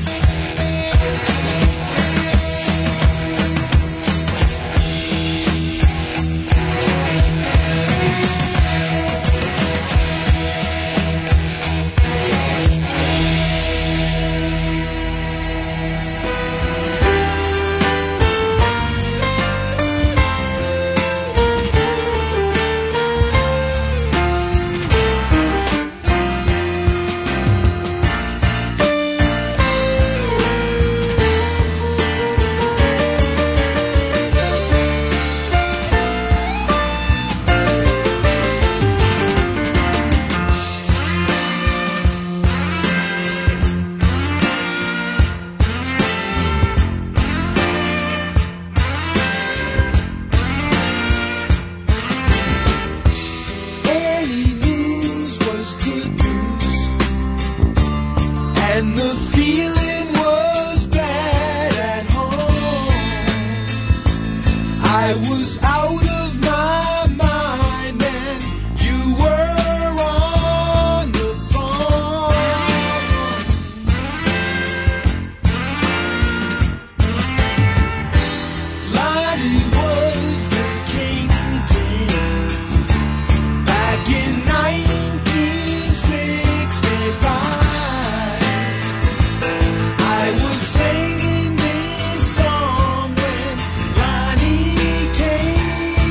P: and the feeling was bad at home. I was out of my mind and you were on the phone. Lonnie was the kingpin back in 1965. I was singing this song when Lonnie came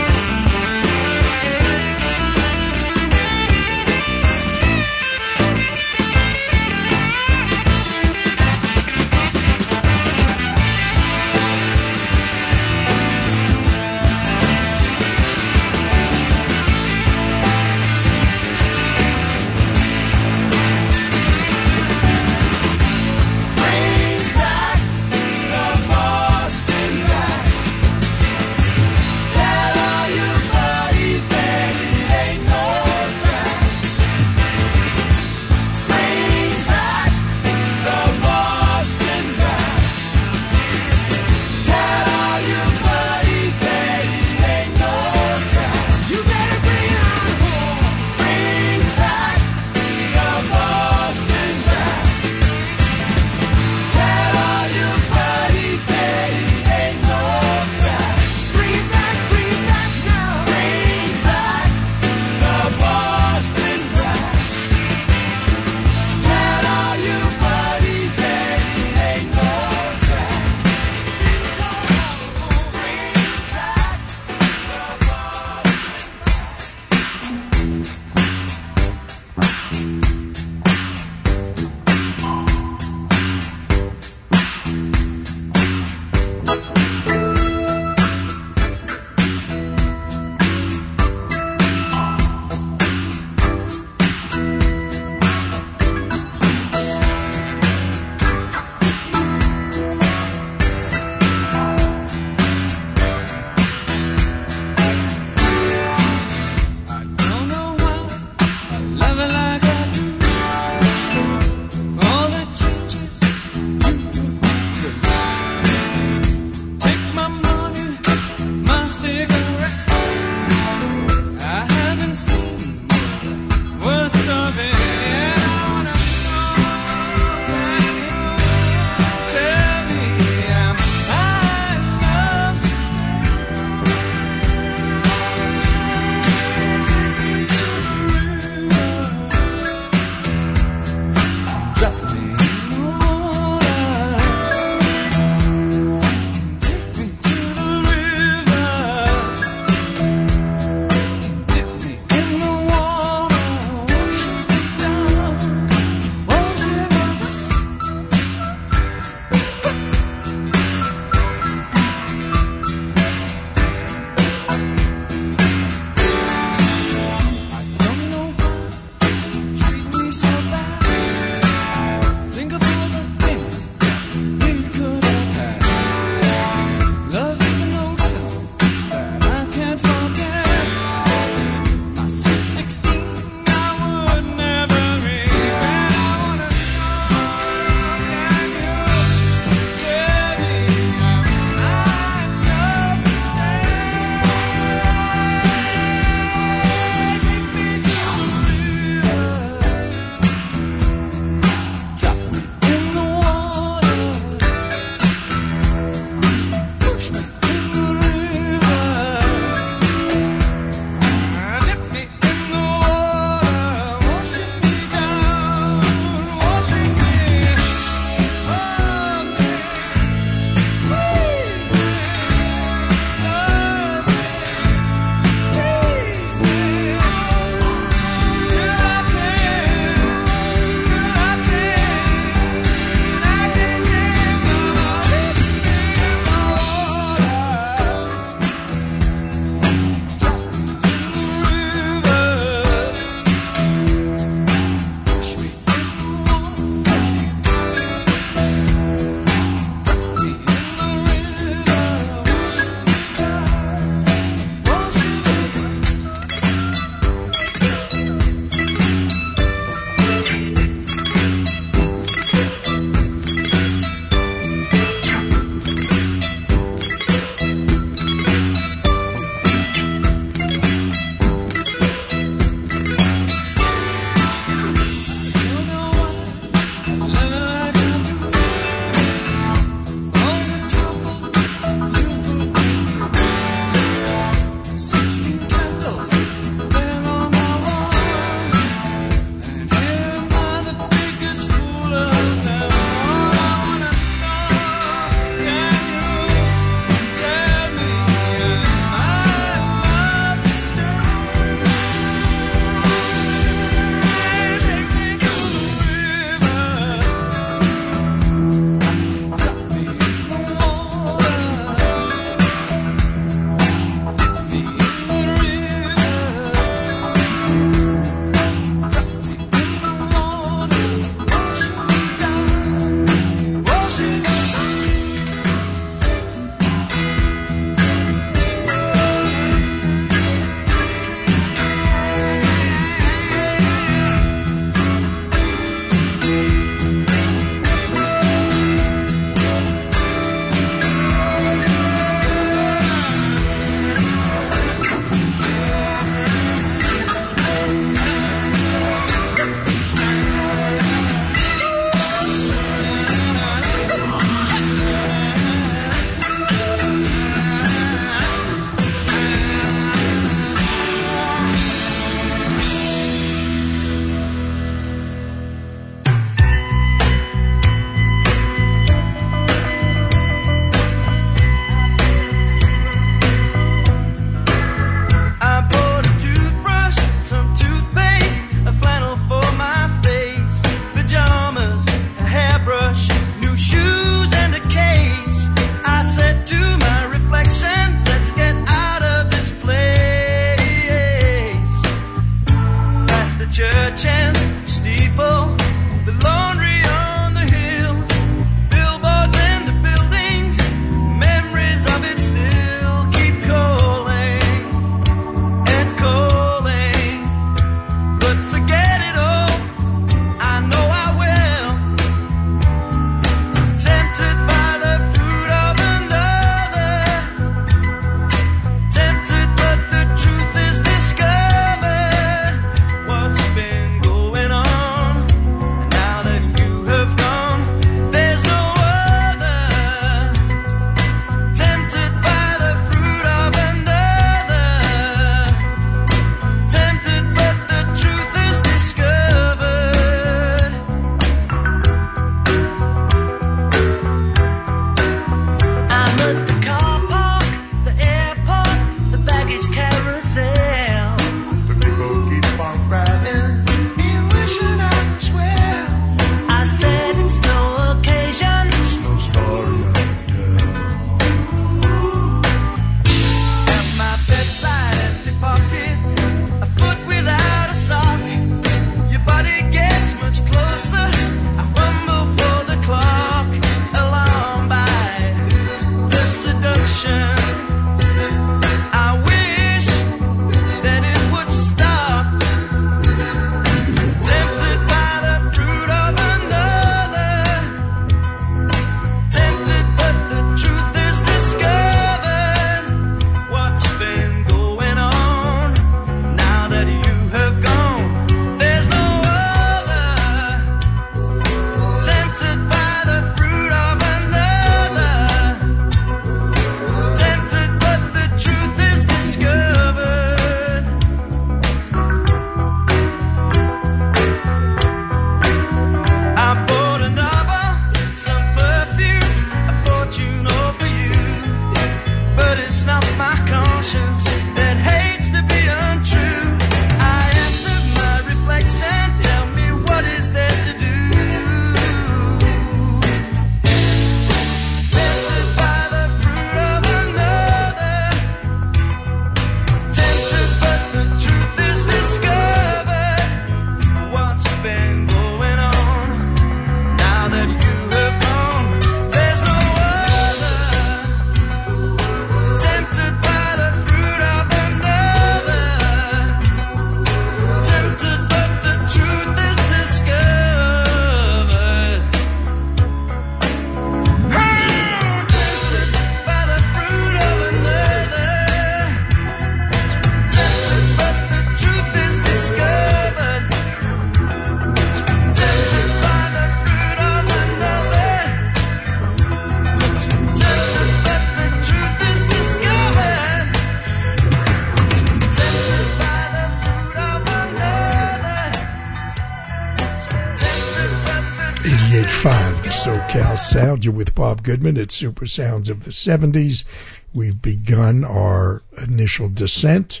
B: SoCal Sound. You're with Bob Goodman at Super Sounds of the 70s. We've begun our initial descent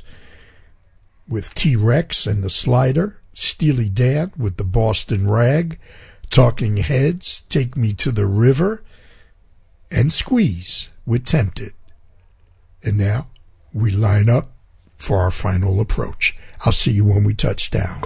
B: with T-Rex and the Slider, Steely Dan with the Boston Rag, Talking Heads, Take Me to the River, and Squeeze with Tempted. And now we line up for our final approach. I'll see you when we touch down.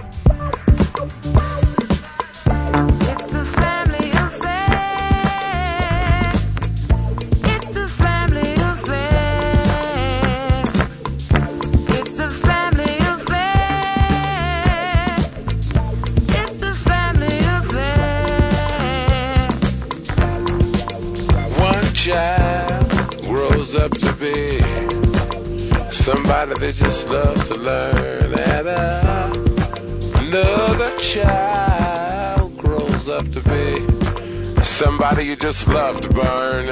Q: Up to be somebody that just loves to learn, and another child grows up to be somebody you just love to burn.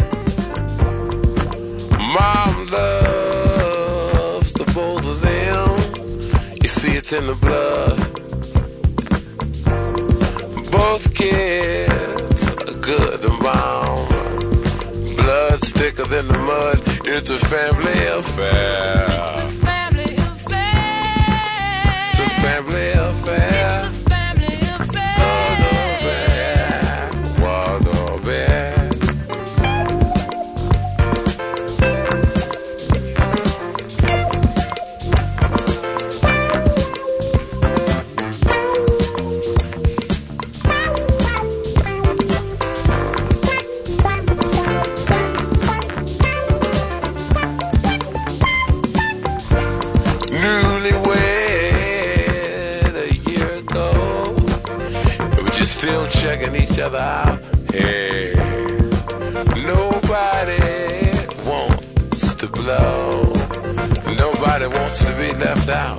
Q: Mom loves the both of them, you see it's in the blood. Both kids are good to mom. Blood's thicker than the mud. It's a family affair. It's a family affair. It's a family affair. It's a family affair. What a bear. Still checking each other out. Hey, nobody wants to blow. Nobody wants to be left out.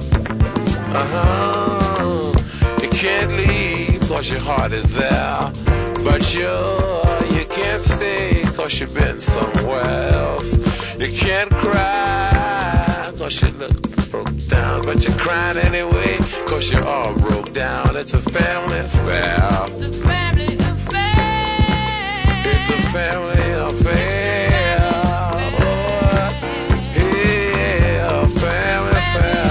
Q: You can't leave cause your heart is there, but you can't stay cause you've been somewhere else. You can't cry cause you look broke down, but you're crying anyway cause you're all broke down. It's a family affair. It's a family affair. It's a family affair. Oh, yeah, a family affair.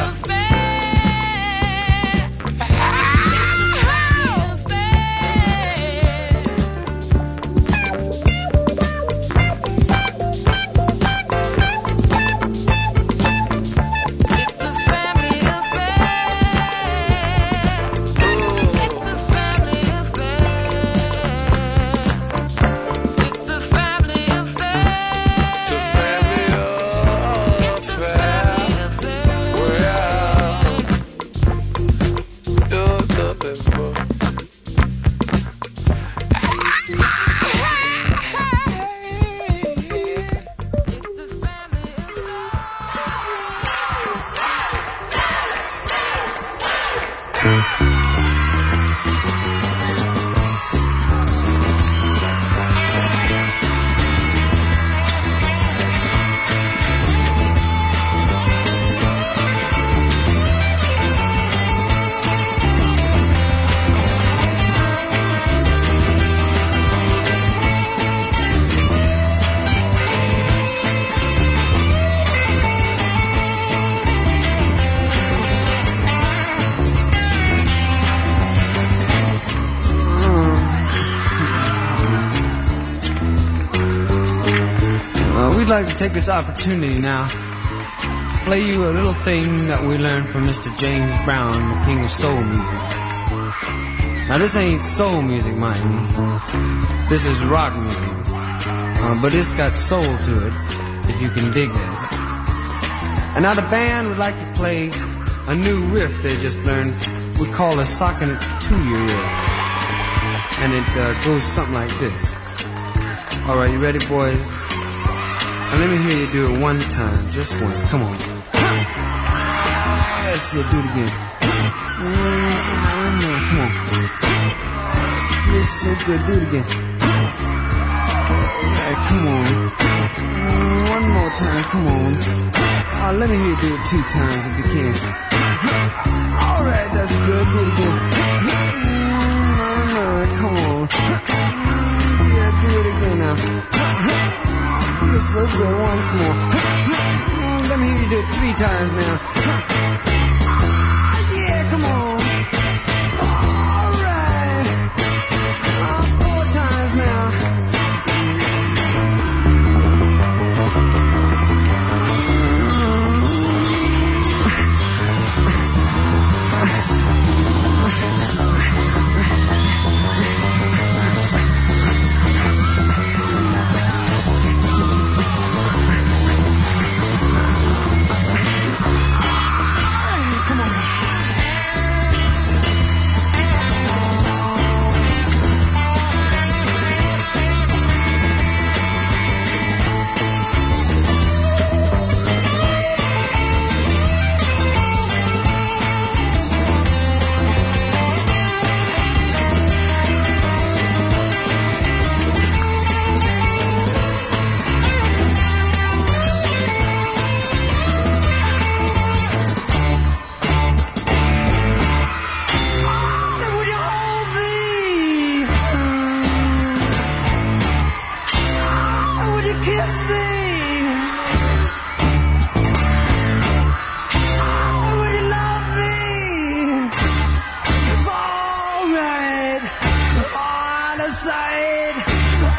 I: Family affair.
R: like to take this opportunity now to play you a little thing that we learned from Mr. James Brown, the king of soul music. Now this ain't soul music, mind you. This is rock music. But it's got soul to it, if you can dig that. And now the band would like to play a new riff they just learned. We call a socket 2-year riff. And it goes something like this. Alright, you ready, boys? Now let me hear you do it one time, just once. Come on. Let's see it, do it again. Come on. Feels so good, do it again. Alright, come on. One more time, come on. Let me hear you do it 2 times if you can. Alright, that's good, do it again. Come on. Yeah, do it again now. Feels so good, once more. Let me hear you do it 3 times now. Yeah, come on. Alright. 4 times now.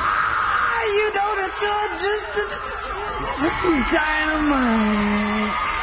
R: Dynamite.